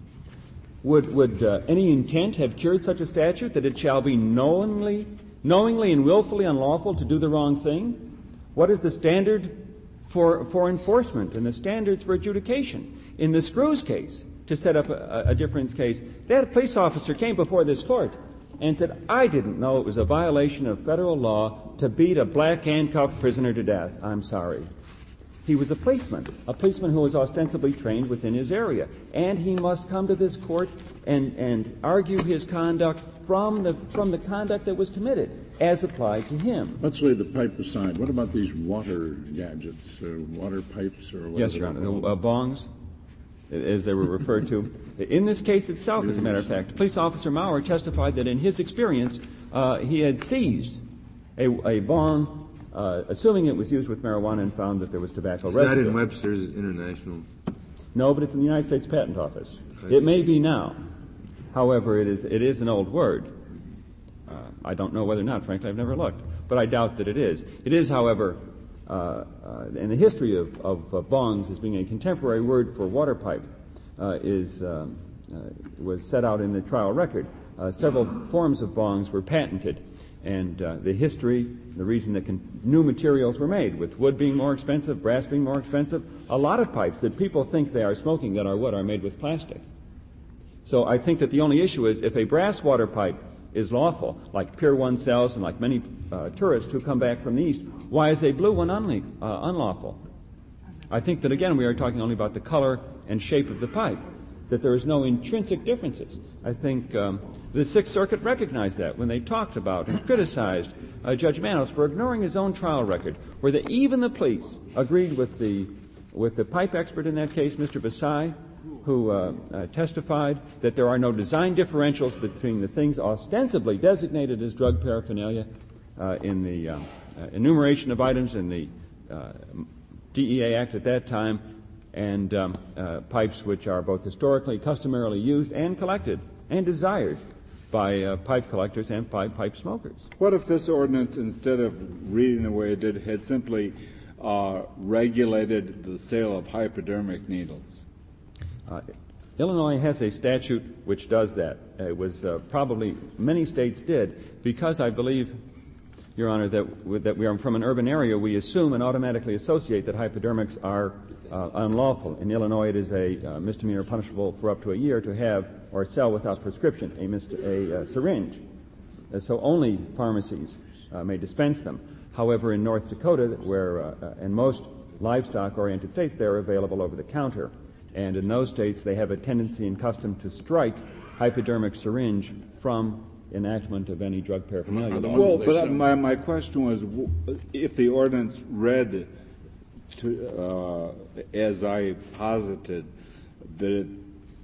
S6: Would, would uh, any intent have cured such a statute, that it shall be knowingly, knowingly and willfully unlawful to do the wrong thing? What is the standard for, for enforcement and the standards for adjudication? In the Screws case, to set up a, a difference case, that police officer came before this court and said, I didn't know it was a violation of federal law to beat a black handcuffed prisoner to death. I'm sorry. He was a policeman, a policeman who was ostensibly trained within his area. And he must come to this court and, and argue his conduct from the, from the conduct that was committed as applied to him.
S1: Let's lay the pipe aside. What about these water gadgets, uh, water pipes or whatever?
S6: Yes, Your Honor. The uh, bongs, as they were referred to. In this case itself, as a matter of fact, police officer Maurer testified that in his experience, uh, he had seized a, a bong, uh, assuming it was used with marijuana, and found that there was tobacco
S3: Is
S6: residue.
S3: that in Webster's International?
S6: No, but it's in the United States Patent Office. It may be now. However, it is it is an old word. Uh, I don't know whether or not, frankly, I've never looked, but I doubt that it is. It is, however, uh, uh, in the history of, of uh, bongs as being a contemporary word for water pipe, uh, is um, uh, was set out in the trial record. Uh, several forms of bongs were patented, and uh, the history, the reason that con- new materials were made, with wood being more expensive, brass being more expensive, a lot of pipes that people think they are smoking that are wood are made with plastic. So I think that the only issue is if a brass water pipe is lawful, like Pier one sells and like many uh, tourists who come back from the East, why is a blue one unle- uh, unlawful? I think that, again, we are talking only about the color and shape of the pipe, that there is no intrinsic differences. I think um, the Sixth Circuit recognized that when they talked about and criticized uh, Judge Manos for ignoring his own trial record, where the, even the police agreed with the with the pipe expert in that case, Mister Basai, who uh, uh, testified that there are no design differentials between the things ostensibly designated as drug paraphernalia uh, in the uh, uh, enumeration of items in the uh, D E A Act at that time, and um, uh, pipes which are both historically, customarily used and collected and desired by uh, pipe collectors and by pipe smokers.
S7: What if this ordinance, instead of reading the way it did, had simply uh, regulated the sale of hypodermic needles?
S6: Uh, Illinois has a statute which does that. It was uh, probably many states did, because I believe, Your Honor, that, that we are from an urban area, we assume and automatically associate that hypodermics are uh, unlawful. In Illinois, it is a uh, misdemeanor punishable for up to a year to have or sell without prescription a, mist- a uh, syringe. Uh, so only pharmacies uh, may dispense them. However, in North Dakota, where uh, uh, in most livestock-oriented states, they are available over the counter. And in those states, they have a tendency and custom to strike hypodermic syringe from enactment of any drug paraphernalia.
S7: Well, but my, my question was, if the ordinance read to, uh, as I posited, that it,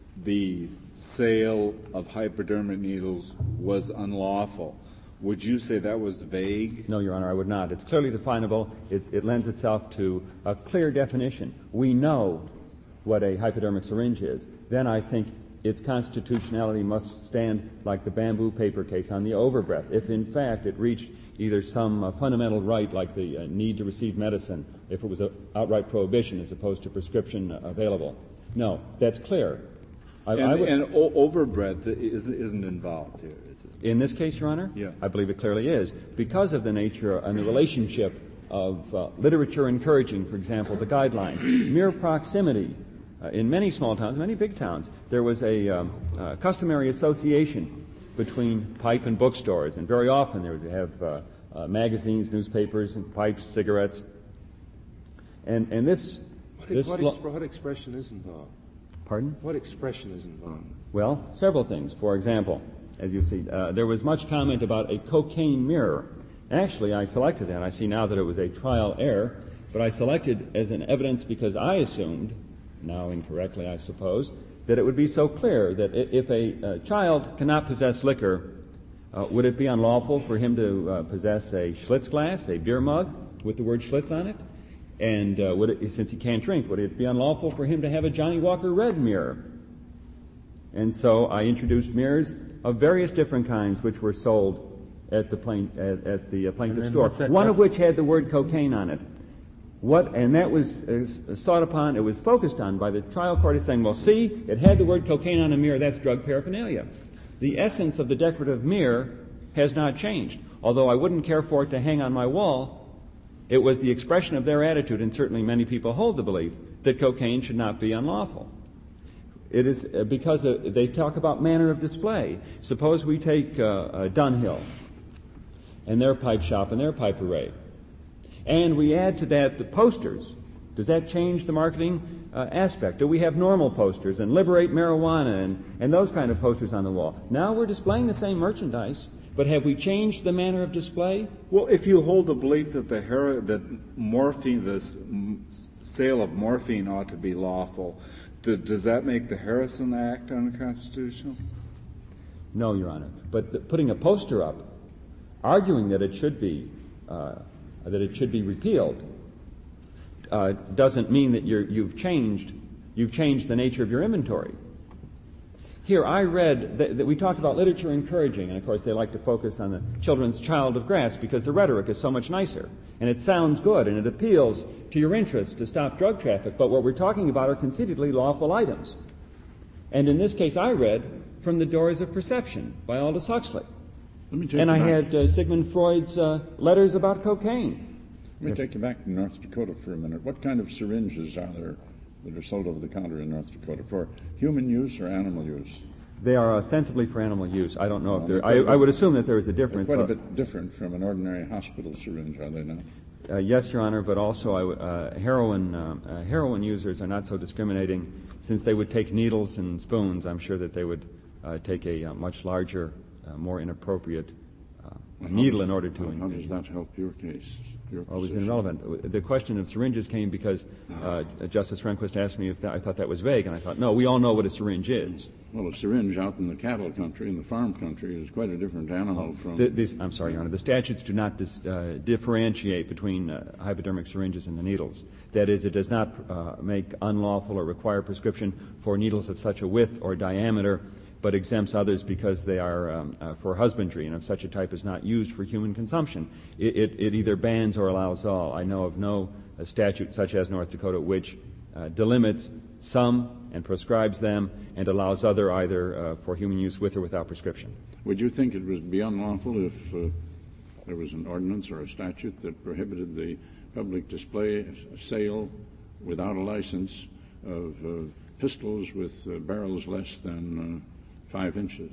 S7: the sale of hypodermic needles was unlawful, would you say that was vague?
S6: No, Your Honor, I would not. It's clearly definable. It, it lends itself to a clear definition. We know what a hypodermic syringe is. Then I think its constitutionality must stand like the bamboo paper case on the overbreath. If, in fact, it reached either some uh, fundamental right like the uh, need to receive medicine, if it was an outright prohibition as opposed to prescription uh, available. No, that's clear. I,
S7: and
S6: I would,
S7: and o- overbreath is, isn't involved here, is it?
S6: in this case, Your Honor?
S7: Yeah.
S6: I believe it clearly is, because of the nature and the relationship of uh, literature encouraging, for example, the guideline. Mere proximity. Uh, in many small towns, many big towns, there was a um, uh, customary association between pipe and bookstores, and very often they would have uh, uh, magazines, newspapers, and pipes, cigarettes. And and this...
S3: What,
S6: this
S3: what,
S6: lo-
S3: exp- what expression is involved?
S6: Pardon?
S3: What expression is involved?
S6: Well, several things. For example, as you see, uh, there was much comment about a cocaine mirror. Actually, I selected that. I see now that it was a trial error, but I selected as an evidence because I assumed, now incorrectly I suppose, that it would be so clear that if a uh, child cannot possess liquor, uh, would it be unlawful for him to uh, possess a Schlitz glass, a beer mug with the word Schlitz on it? And uh, would it, since he can't drink, would it be unlawful for him to have a Johnny Walker Red mirror? And so I introduced mirrors of various different kinds which were sold at the, plain, at, at the uh, plaintiff's store, one of which had the word cocaine on it. What, and that was uh, sought upon, it was focused on by the trial court as saying, well, see, it had the word cocaine on a mirror, that's drug paraphernalia. The essence of the decorative mirror has not changed. Although I wouldn't care for it to hang on my wall, it was the expression of their attitude, and certainly many people hold the belief, that cocaine should not be unlawful. It is uh, because uh, they talk about manner of display. Suppose we take uh, uh, Dunhill and their pipe shop and their pipe array, and we add to that the posters. Does that change the marketing uh, aspect? Do we have normal posters and liberate marijuana and, and those kind of posters on the wall? Now we're displaying the same merchandise, but have we changed the manner of display?
S7: Well, if you hold the belief that the hero, that morphine, the sale of morphine ought to be lawful, do, does that make the Harrison Act unconstitutional?
S6: No, Your Honor. But the, putting a poster up, arguing that it should be uh, that it should be repealed, uh, doesn't mean that you're, you've changed you've changed the nature of your inventory. Here, I read that, that we talked about literature encouraging, and of course they like to focus on the children's Child of Grass because the rhetoric is so much nicer, and it sounds good, and it appeals to your interest to stop drug traffic, but what we're talking about are conceitedly lawful items. And in this case, I read From the Doors of Perception by Aldous Huxley.
S1: Let me take
S6: And
S1: you
S6: I
S1: back.
S6: had uh, Sigmund Freud's uh, letters about cocaine.
S1: Let me take you back to North Dakota for a minute. What kind of syringes are there that are sold over the counter in North Dakota, for human use or animal use?
S6: They are ostensibly for animal use. I don't know if
S1: Well,
S6: there.
S1: they're
S6: I,
S1: quite a
S6: I would
S1: bit-
S6: assume that there is a
S1: They're
S6: difference.
S1: quite a
S6: but-
S1: bit different from an ordinary hospital syringe, are they not?
S6: Uh, yes, Your Honor, but also I w- uh, heroin uh, uh, heroin users are not so discriminating, since they would take needles and spoons. I'm sure that they would uh, take a uh, much larger, uh, more inappropriate uh, a needle in order to...
S1: How, how does that help your case? Your
S6: Oh, it was
S1: position?
S6: irrelevant. The question of syringes came because uh, Justice Rehnquist asked me if that, I thought that was vague, and I thought, no, we all know what a syringe is.
S1: Well, a syringe out in the cattle country, in the farm country, is quite a different animal from...
S6: The, this, I'm sorry, Your Honor. The statutes do not dis, uh, differentiate between uh, hypodermic syringes and the needles. That is, it does not uh, make unlawful or require prescription for needles of such a width or diameter, but exempts others because they are um, uh, for husbandry, and if such a type is not used for human consumption, it, it, it either bans or allows all. I know of no uh, statute such as North Dakota which uh, delimits some and prescribes them and allows other either uh, for human use with or without prescription.
S1: Would you think it would be unlawful if uh, there was an ordinance or a statute that prohibited the public display, sale, without a license, of uh, pistols with uh, barrels less than uh, five inches?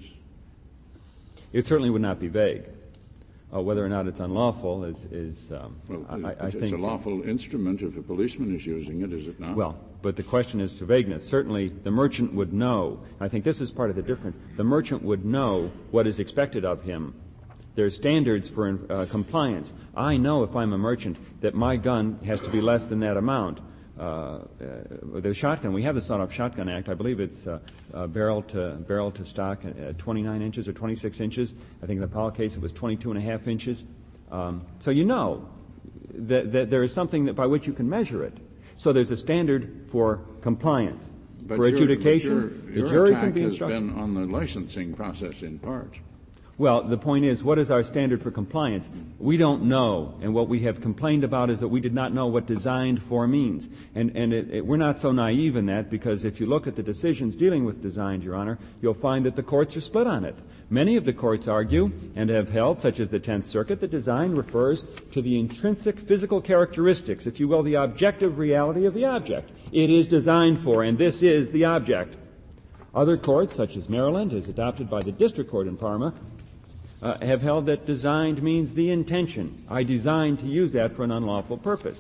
S6: It certainly would not be vague. Uh, whether or not it's unlawful is, is um,
S1: Well,
S6: I, I
S1: it's,
S6: think...
S1: it's a lawful instrument if a policeman is using it, is it not?
S6: Well, but the question is to vagueness. Certainly the merchant would know. I think this is part of the difference. The merchant would know what is expected of him. There are standards for uh, compliance. I know if I'm a merchant that my gun has to be less than that amount. Uh, uh, the shotgun, we have the Sawed-Off Shotgun Act. I believe it's uh, uh, barrel to barrel to stock at twenty-nine inches or twenty-six inches. I think in the Powell case it was twenty-two and a half inches. Um, so you know that, that there is something that by which you can measure it. So there's a standard for compliance.
S1: But
S6: for
S1: your,
S6: adjudication,
S1: but your, your
S6: the jury
S1: attack
S6: can be
S1: has
S6: instructed.
S1: been on the licensing process in part.
S6: Well, the point is, what is our standard for compliance? We don't know, and what we have complained about is that we did not know what designed for means. And, and it, it, we're not so naive in that, because if you look at the decisions dealing with designed, Your Honor, you'll find that the courts are split on it. Many of the courts argue and have held, such as the Tenth Circuit, that design refers to the intrinsic physical characteristics, if you will, the objective reality of the object. It is designed for, and this is the object. Other courts, such as Maryland, as adopted by the District Court in Parma, Uh, have held that designed means the intention. I designed to use that for an unlawful purpose.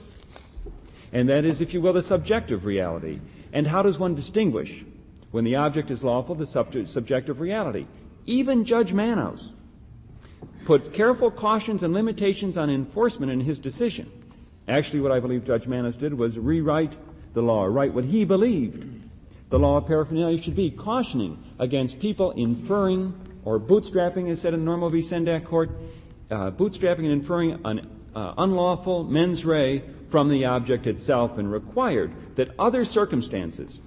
S6: And that is, if you will, the subjective reality. And how does one distinguish when the object is lawful, the sub- subjective reality? Even Judge Manos put careful cautions and limitations on enforcement in his decision. Actually, what I believe Judge Manos did was rewrite the law, write what he believed the law of paraphernalia should be, cautioning against people inferring or bootstrapping, as said in the Normal v. Sendak court, uh, bootstrapping and inferring an uh, unlawful mens rea from the object itself, and required that other circumstances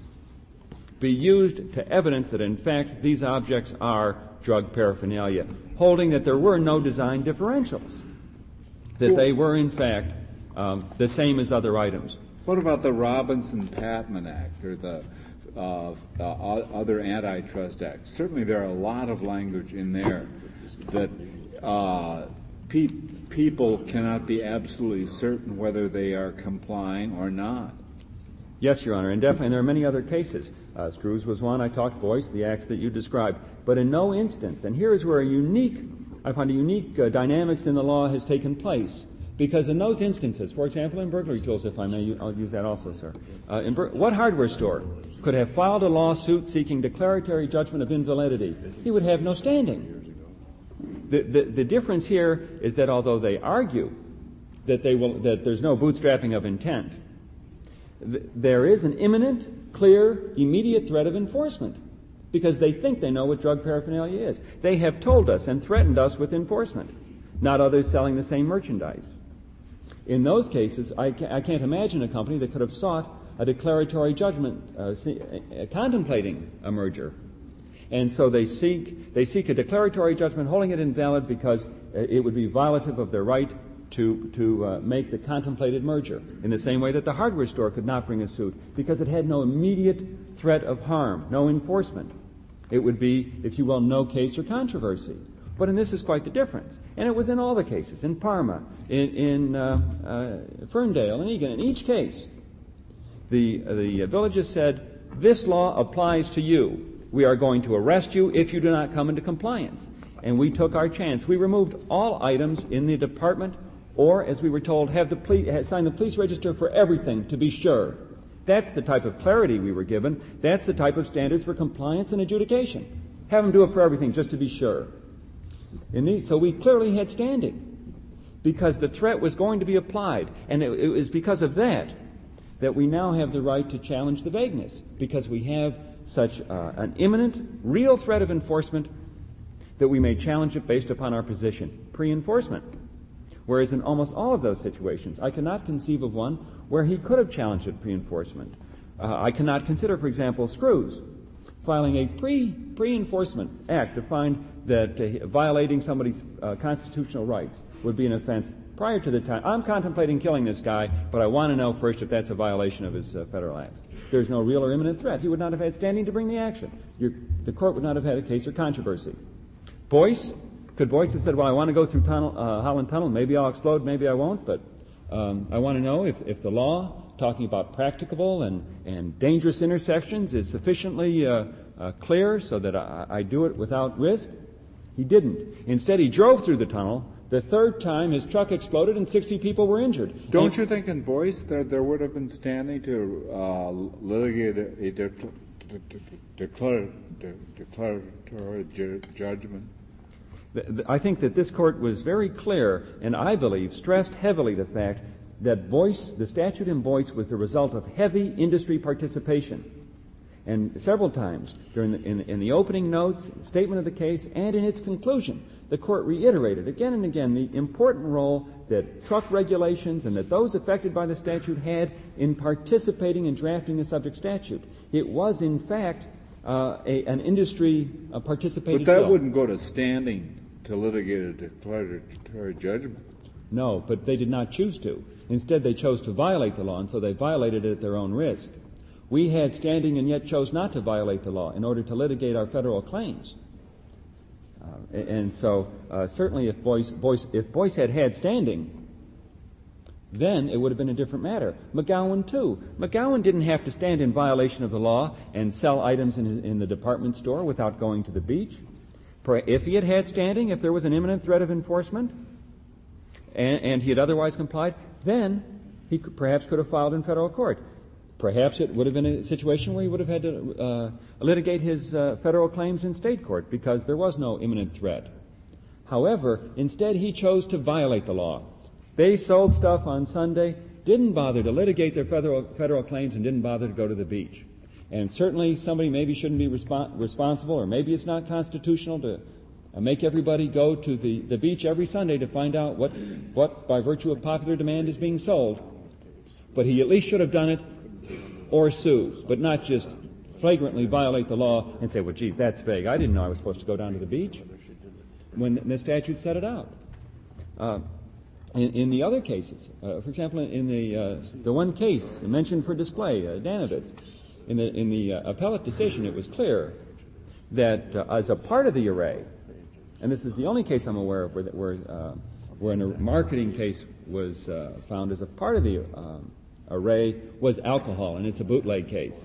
S6: be used to evidence that, in fact, these objects are drug paraphernalia, holding that there were no design differentials, that they were, in fact, um, the same as other items.
S8: What about the Robinson-Patman Act or the uh, uh, other antitrust acts? Certainly there are a lot of language in there that uh, pe- people cannot be absolutely certain whether they are complying or not.
S6: Yes, Your Honor, and definitely, and there are many other cases. Uh, Screws was one. I talked Boyce, the acts that you described. But in no instance, and here is where a unique, I find a unique uh, dynamics in the law has taken place. Because in those instances, for example, in burglary tools, if I may, I'll use that also, sir. Uh, in bur- what hardware store could have filed a lawsuit seeking declaratory judgment of invalidity? He would have no standing. The, the, the difference here is that although they argue that they will, that there's no bootstrapping of intent, th- there is an imminent, clear, immediate threat of enforcement, because they think they know what drug paraphernalia is. They have told us and threatened us with enforcement, not others selling the same merchandise. In those cases, I, ca- I can't imagine a company that could have sought a declaratory judgment uh, see, uh, contemplating a merger. And so they seek they seek a declaratory judgment holding it invalid because uh, it would be violative of their right to, to uh, make the contemplated merger, in the same way that the hardware store could not bring a suit because it had no immediate threat of harm, no enforcement. It would be, if you will, no case or controversy. But in this is quite the difference. And it was in all the cases, in Parma, in, in uh, uh, Ferndale, and Egan. In each case, the, uh, the villages said, this law applies to you. We are going to arrest you if you do not come into compliance. And we took our chance. We removed all items in the department, or, as we were told, have the police, sign the police register for everything to be sure. That's the type of clarity we were given. That's the type of standards for compliance and adjudication. Have them do it for everything, just to be sure. In these, so we clearly had standing because the threat was going to be applied. And it, it was because of that that we now have the right to challenge the vagueness, because we have such uh, an imminent, real threat of enforcement that we may challenge it based upon our position, pre-enforcement. Whereas in almost all of those situations, I cannot conceive of one where he could have challenged it pre-enforcement. Uh, I cannot consider, for example, Screws filing a pre, pre-enforcement act to find that uh, violating somebody's uh, constitutional rights would be an offense prior to the time. I'm contemplating killing this guy, but I want to know first if that's a violation of his uh, federal acts. There's no real or imminent threat. He would not have had standing to bring the action. Your, the court would not have had a case or controversy. Boyce, could Boyce have said, well, I want to go through tunnel, uh, Holland Tunnel, maybe I'll explode, maybe I won't, but um, I want to know if, if the law talking about practicable and, and dangerous intersections is sufficiently uh, uh, clear so that I, I do it without risk. He didn't. Instead, he drove through the tunnel. The third time, his truck exploded and sixty people were injured.
S8: Don't
S6: and
S8: you think in Boyce there, there would have been standing to uh, litigate a, a de- de- de- declar- de- declaratory ju- judgment?
S6: I think that this court was very clear, and I believe stressed heavily the fact that Boyce, the statute in Boyce, was the result of heavy industry participation. And several times during the, in, in the opening notes, statement of the case, and in its conclusion, the court reiterated again and again the important role that truck regulations and that those affected by the statute had in participating in drafting the subject statute. It was, in fact, uh, a, an industry uh, participating.
S8: But that
S6: bill.
S8: wouldn't go to standing to litigate a declaratory judgment.
S6: No, but they did not choose to. Instead, they chose to violate the law, and so they violated it at their own risk. We had standing and yet chose not to violate the law in order to litigate our federal claims. Uh, and so, uh, certainly, if Boyce, Boyce, if Boyce had had standing, then it would have been a different matter. McGowan, too. McGowan didn't have to stand in violation of the law and sell items in, his, in the department store without going to the beach. If he had had standing, if there was an imminent threat of enforcement, and, and he had otherwise complied, then he could, perhaps could have filed in federal court. Perhaps it would have been a situation where he would have had to uh, litigate his uh, federal claims in state court because there was no imminent threat. However, instead he chose to violate the law. They sold stuff on Sunday, didn't bother to litigate their federal, federal claims, and didn't bother to go to the beach. And certainly somebody maybe shouldn't be respo- responsible, or maybe it's not constitutional to uh, make everybody go to the, the beach every Sunday to find out what, what, by virtue of popular demand, is being sold. But he at least should have done it or sue, but not just flagrantly violate the law and say, well, geez, that's vague. I didn't know I was supposed to go down to the beach when the statute set it out. Uh, in, in the other cases, uh, for example, in the uh, the one case mentioned for display, uh, Danovitz, in the in the uh, appellate decision, it was clear that uh, as a part of the array, and this is the only case I'm aware of where where, uh, where a marketing case was uh, found as a part of the um, array was alcohol, and it's a bootleg case.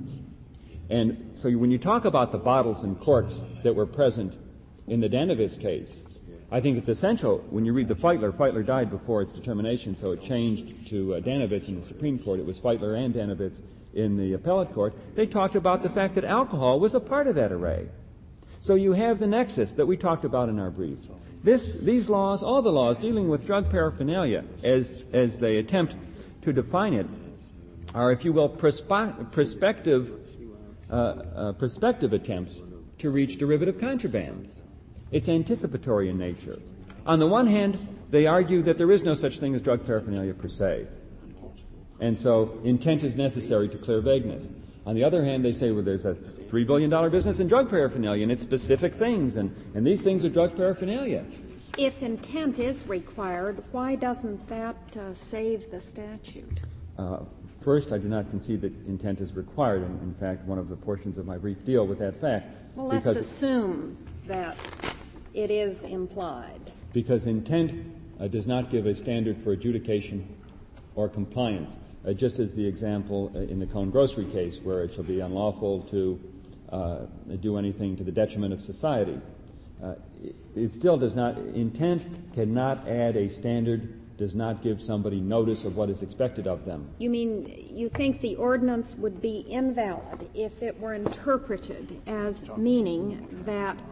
S6: And so when you talk about the bottles and corks that were present in the Danovitz case, I think it's essential when you read the Feitler. Feitler died before its determination, so it changed to uh, Danovitz in the Supreme Court. It was Feitler and Danovitz in the appellate court. They talked about the fact that alcohol was a part of that array. So you have the nexus that we talked about in our brief. This, these laws, all the laws dealing with drug paraphernalia, as as they attempt to define it, are, if you will, perspe- prospective, uh, uh, prospective attempts to reach derivative contraband. It's anticipatory in nature. On the one hand, they argue that there is no such thing as drug paraphernalia per se, and so intent is necessary to clear vagueness. On the other hand, they say, well, there's a three billion dollars business in drug paraphernalia, and it's specific things, and, and these things are drug paraphernalia.
S4: If intent is required, why doesn't that uh, save the statute?
S6: Uh, first, I do not concede that intent is required. In, in fact, one of the portions of my brief deal with that fact.
S4: Well, let's assume that it is implied.
S6: Because intent uh, does not give a standard for adjudication or compliance, uh, just as the example uh, in the Cone Grocery case, where it shall be unlawful to uh, do anything to the detriment of society. Uh, it, it still does not, intent cannot add a standard, does not give somebody notice of what is expected of them.
S4: You mean you think the ordinance would be invalid if it were interpreted as meaning that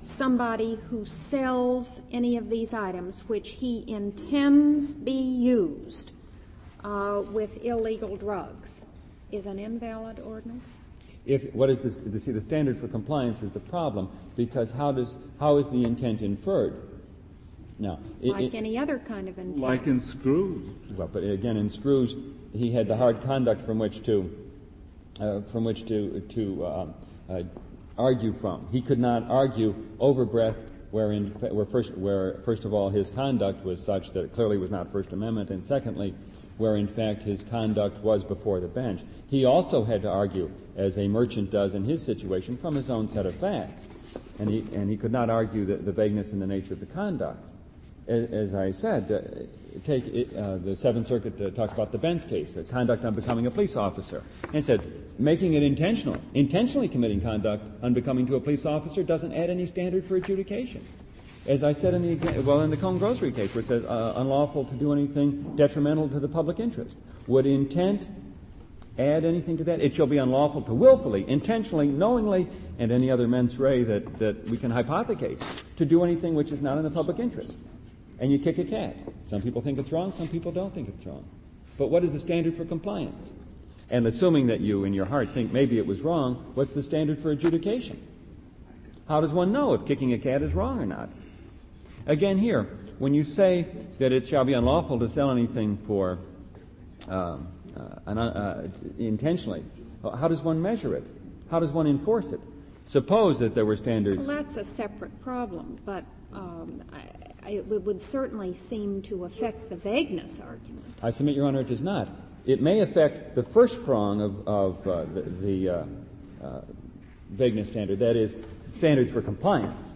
S4: somebody who sells any of these items which he intends be used uh, with illegal drugs is an invalid ordinance?
S6: If what is this? The, see, the standard for compliance is the problem, because how does how is the intent inferred? Now, it,
S4: like
S6: it,
S4: any other kind of intent.
S8: Like in Screws.
S6: Well, but again, in Screws, he had the hard conduct from which to uh, from which to to uh, uh, argue from. He could not argue overbreadth, wherein where first where first of all his conduct was such that it clearly was not First Amendment, and secondly, where in fact his conduct was before the bench. He also had to argue, as a merchant does in his situation, from his own set of facts, and he and he could not argue the, the vagueness in the nature of the conduct. As, as I said, uh, take it, uh, the Seventh Circuit uh, talked about the Benz case, the conduct on becoming a police officer, and said making it intentional, intentionally committing conduct unbecoming to a police officer doesn't add any standard for adjudication. As I said in the exa- well in the Cone Grocery case, where it says uh, unlawful to do anything detrimental to the public interest, would intent add anything to that? It shall be unlawful to willfully, intentionally, knowingly, and any other mens rea that, that we can hypothecate, to do anything which is not in the public interest. And you kick a cat. Some people think it's wrong, some people don't think it's wrong. But what is the standard for compliance? And assuming that you in your heart think maybe it was wrong, what's the standard for adjudication? How does one know if kicking a cat is wrong or not? Again here, when you say that it shall be unlawful to sell anything for um, uh, an, uh, intentionally, how does one measure it? How does one enforce it? Suppose that there were standards.
S4: Well, that's a separate problem, but um, I, I, it would certainly seem to affect the vagueness argument.
S6: I submit, Your Honor, it does not. It may affect the first prong of, of uh, the, the uh, uh, vagueness standard, that is, standards for compliance.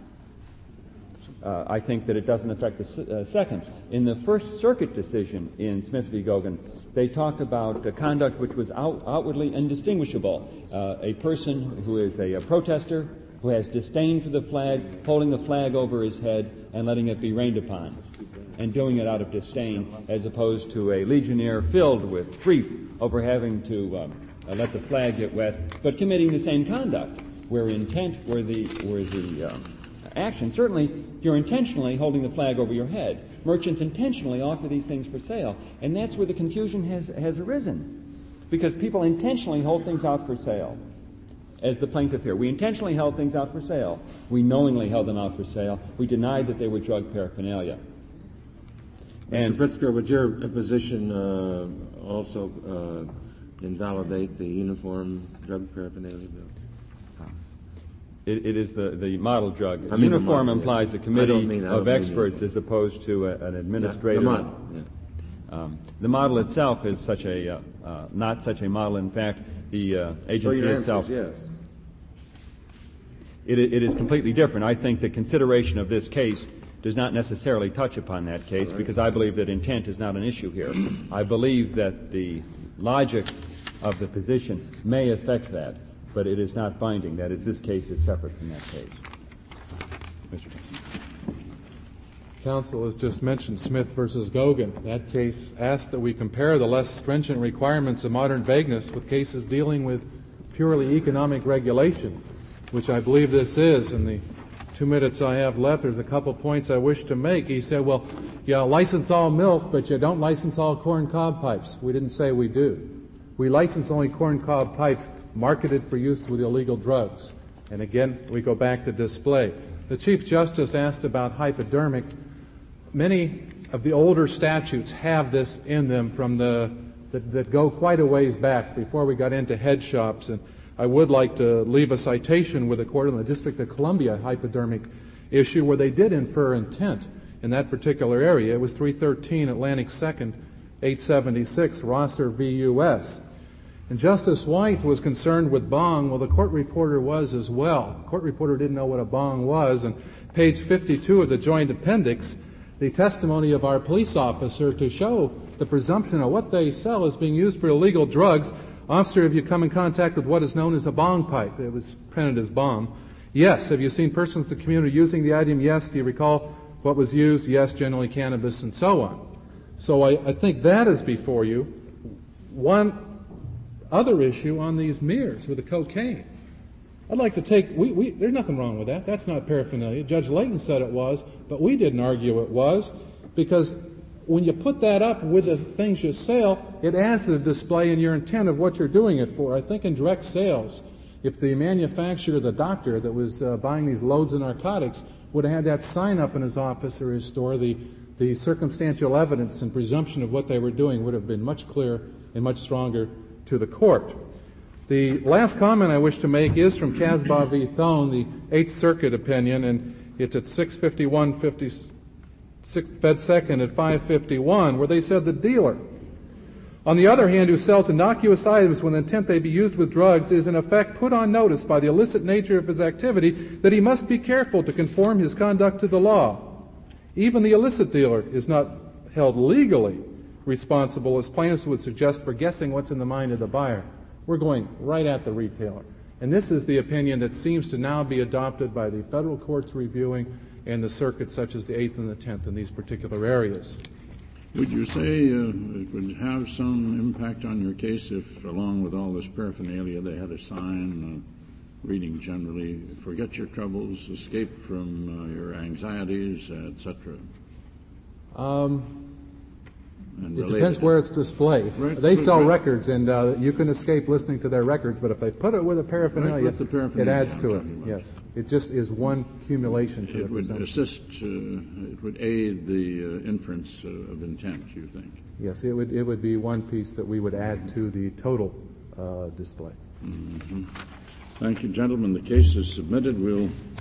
S6: Uh, I think that it doesn't affect the uh, second. In the First Circuit decision in Smith v. Gogan, they talked about uh, conduct which was out, outwardly indistinguishable. Uh, a person who is a, a protester, who has disdain for the flag, holding the flag over his head and letting it be rained upon, and doing it out of disdain, as opposed to a legionnaire filled with grief over having to um, uh, let the flag get wet, but committing the same conduct, where intent were the, were the um, action. Certainly, you're intentionally holding the flag over your head. Merchants intentionally offer these things for sale, and that's where the confusion has, has arisen, because people intentionally hold things out for sale. As the plaintiff here, we intentionally held things out for sale. We knowingly held them out for sale. We denied that they were drug paraphernalia.
S3: And Mister Pritzker, would your position uh, also uh, invalidate the Uniform Drug Paraphernalia Bill?
S6: It, it is the, the model drug.
S3: I mean
S6: Uniform
S3: model,
S6: implies
S3: yeah.
S6: a committee
S3: mean,
S6: of experts as opposed to a, an administrative.
S3: Yeah, the model, yeah.
S6: Um, the model itself is such a uh, uh, not such a model. In fact, the uh, agency
S3: so your
S6: itself.
S3: answer is yes.
S6: It, it is completely different. I think the consideration of this case does not necessarily touch upon that case, right, because I believe that intent is not an issue here. I believe that the logic of the position may affect that, but it is not binding. That is, this case is separate from that case. Mister
S2: Counsel has just mentioned Smith versus Gogan. That case asked that we compare the less stringent requirements of modern vagueness with cases dealing with purely economic regulation, which I believe this is. In the two minutes I have left, there's a couple points I wish to make. He said, well, you license all milk, but you don't license all corn cob pipes. We didn't say we do. We license only corn cob pipes marketed for use with illegal drugs. And again, we go back to display. The Chief Justice asked about hypodermic. Many of the older statutes have this in them from the that, that go quite a ways back before we got into head shops. And I would like to leave a citation with the Court in the District of Columbia hypodermic issue where they did infer intent in that particular area. It was three thirteen Atlantic second, eight seventy-six, Rosser v. U S And Justice White was concerned with bong. Well, the court reporter was as well. The court reporter didn't know what a bong was. And page fifty-two of the joint appendix, the testimony of our police officer to show the presumption of what they sell is being used for illegal drugs. Officer, have you come in contact with what is known as a bong pipe? It was printed as bomb. Yes. Have you seen persons in the community using the item? Yes. Do you recall what was used? Yes, generally cannabis and so on. So I, I think that is before you. One other issue on these mirrors with the cocaine. I'd like to take, we, we, there's nothing wrong with that. That's not paraphernalia. Judge Layton said it was, but we didn't argue it was, because when you put that up with the things you sell, it adds to the display and your intent of what you're doing it for. I think in direct sales, if the manufacturer, the doctor that was uh, buying these loads of narcotics would have had that sign up in his office or his store, the, the circumstantial evidence and presumption of what they were doing would have been much clearer and much stronger to the court. The last comment I wish to make is from Casbah v. Thone, the Eighth Circuit opinion, and it's at six fifty-one Fed Second at five fifty-one, where they said the dealer, on the other hand, who sells innocuous items with intent they be used with drugs, is in effect put on notice by the illicit nature of his activity that he must be careful to conform his conduct to the law. Even the illicit dealer is not held legally responsible, as plaintiffs would suggest, for guessing what's in the mind of the buyer. We're going right at the retailer. And this is the opinion that seems to now be adopted by the federal courts reviewing and the circuits such as the Eighth and the Tenth in these particular areas.
S1: Would you say uh, it would have some impact on your case if, along with all this paraphernalia, they had a sign uh, reading generally, forget your troubles, escape from uh, your anxieties, uh, et cetera?
S2: Um,
S1: And
S2: it depends where it's displayed.
S1: Right,
S2: they sell
S1: right.
S2: records, and uh, you can escape listening to their records, but if they put it with a paraphernalia,
S1: Right, with the paraphernalia,
S2: it adds to
S1: I'm
S2: it.
S1: talking about.
S2: Yes. It just is one accumulation to
S1: It
S2: the
S1: would
S2: presumption.
S1: assist, uh, it would aid the uh, inference uh, of intent, you think?
S2: Yes, it would, it would be one piece that we would add to the total uh, display.
S1: Mm-hmm. Thank you, gentlemen. The case is submitted. We'll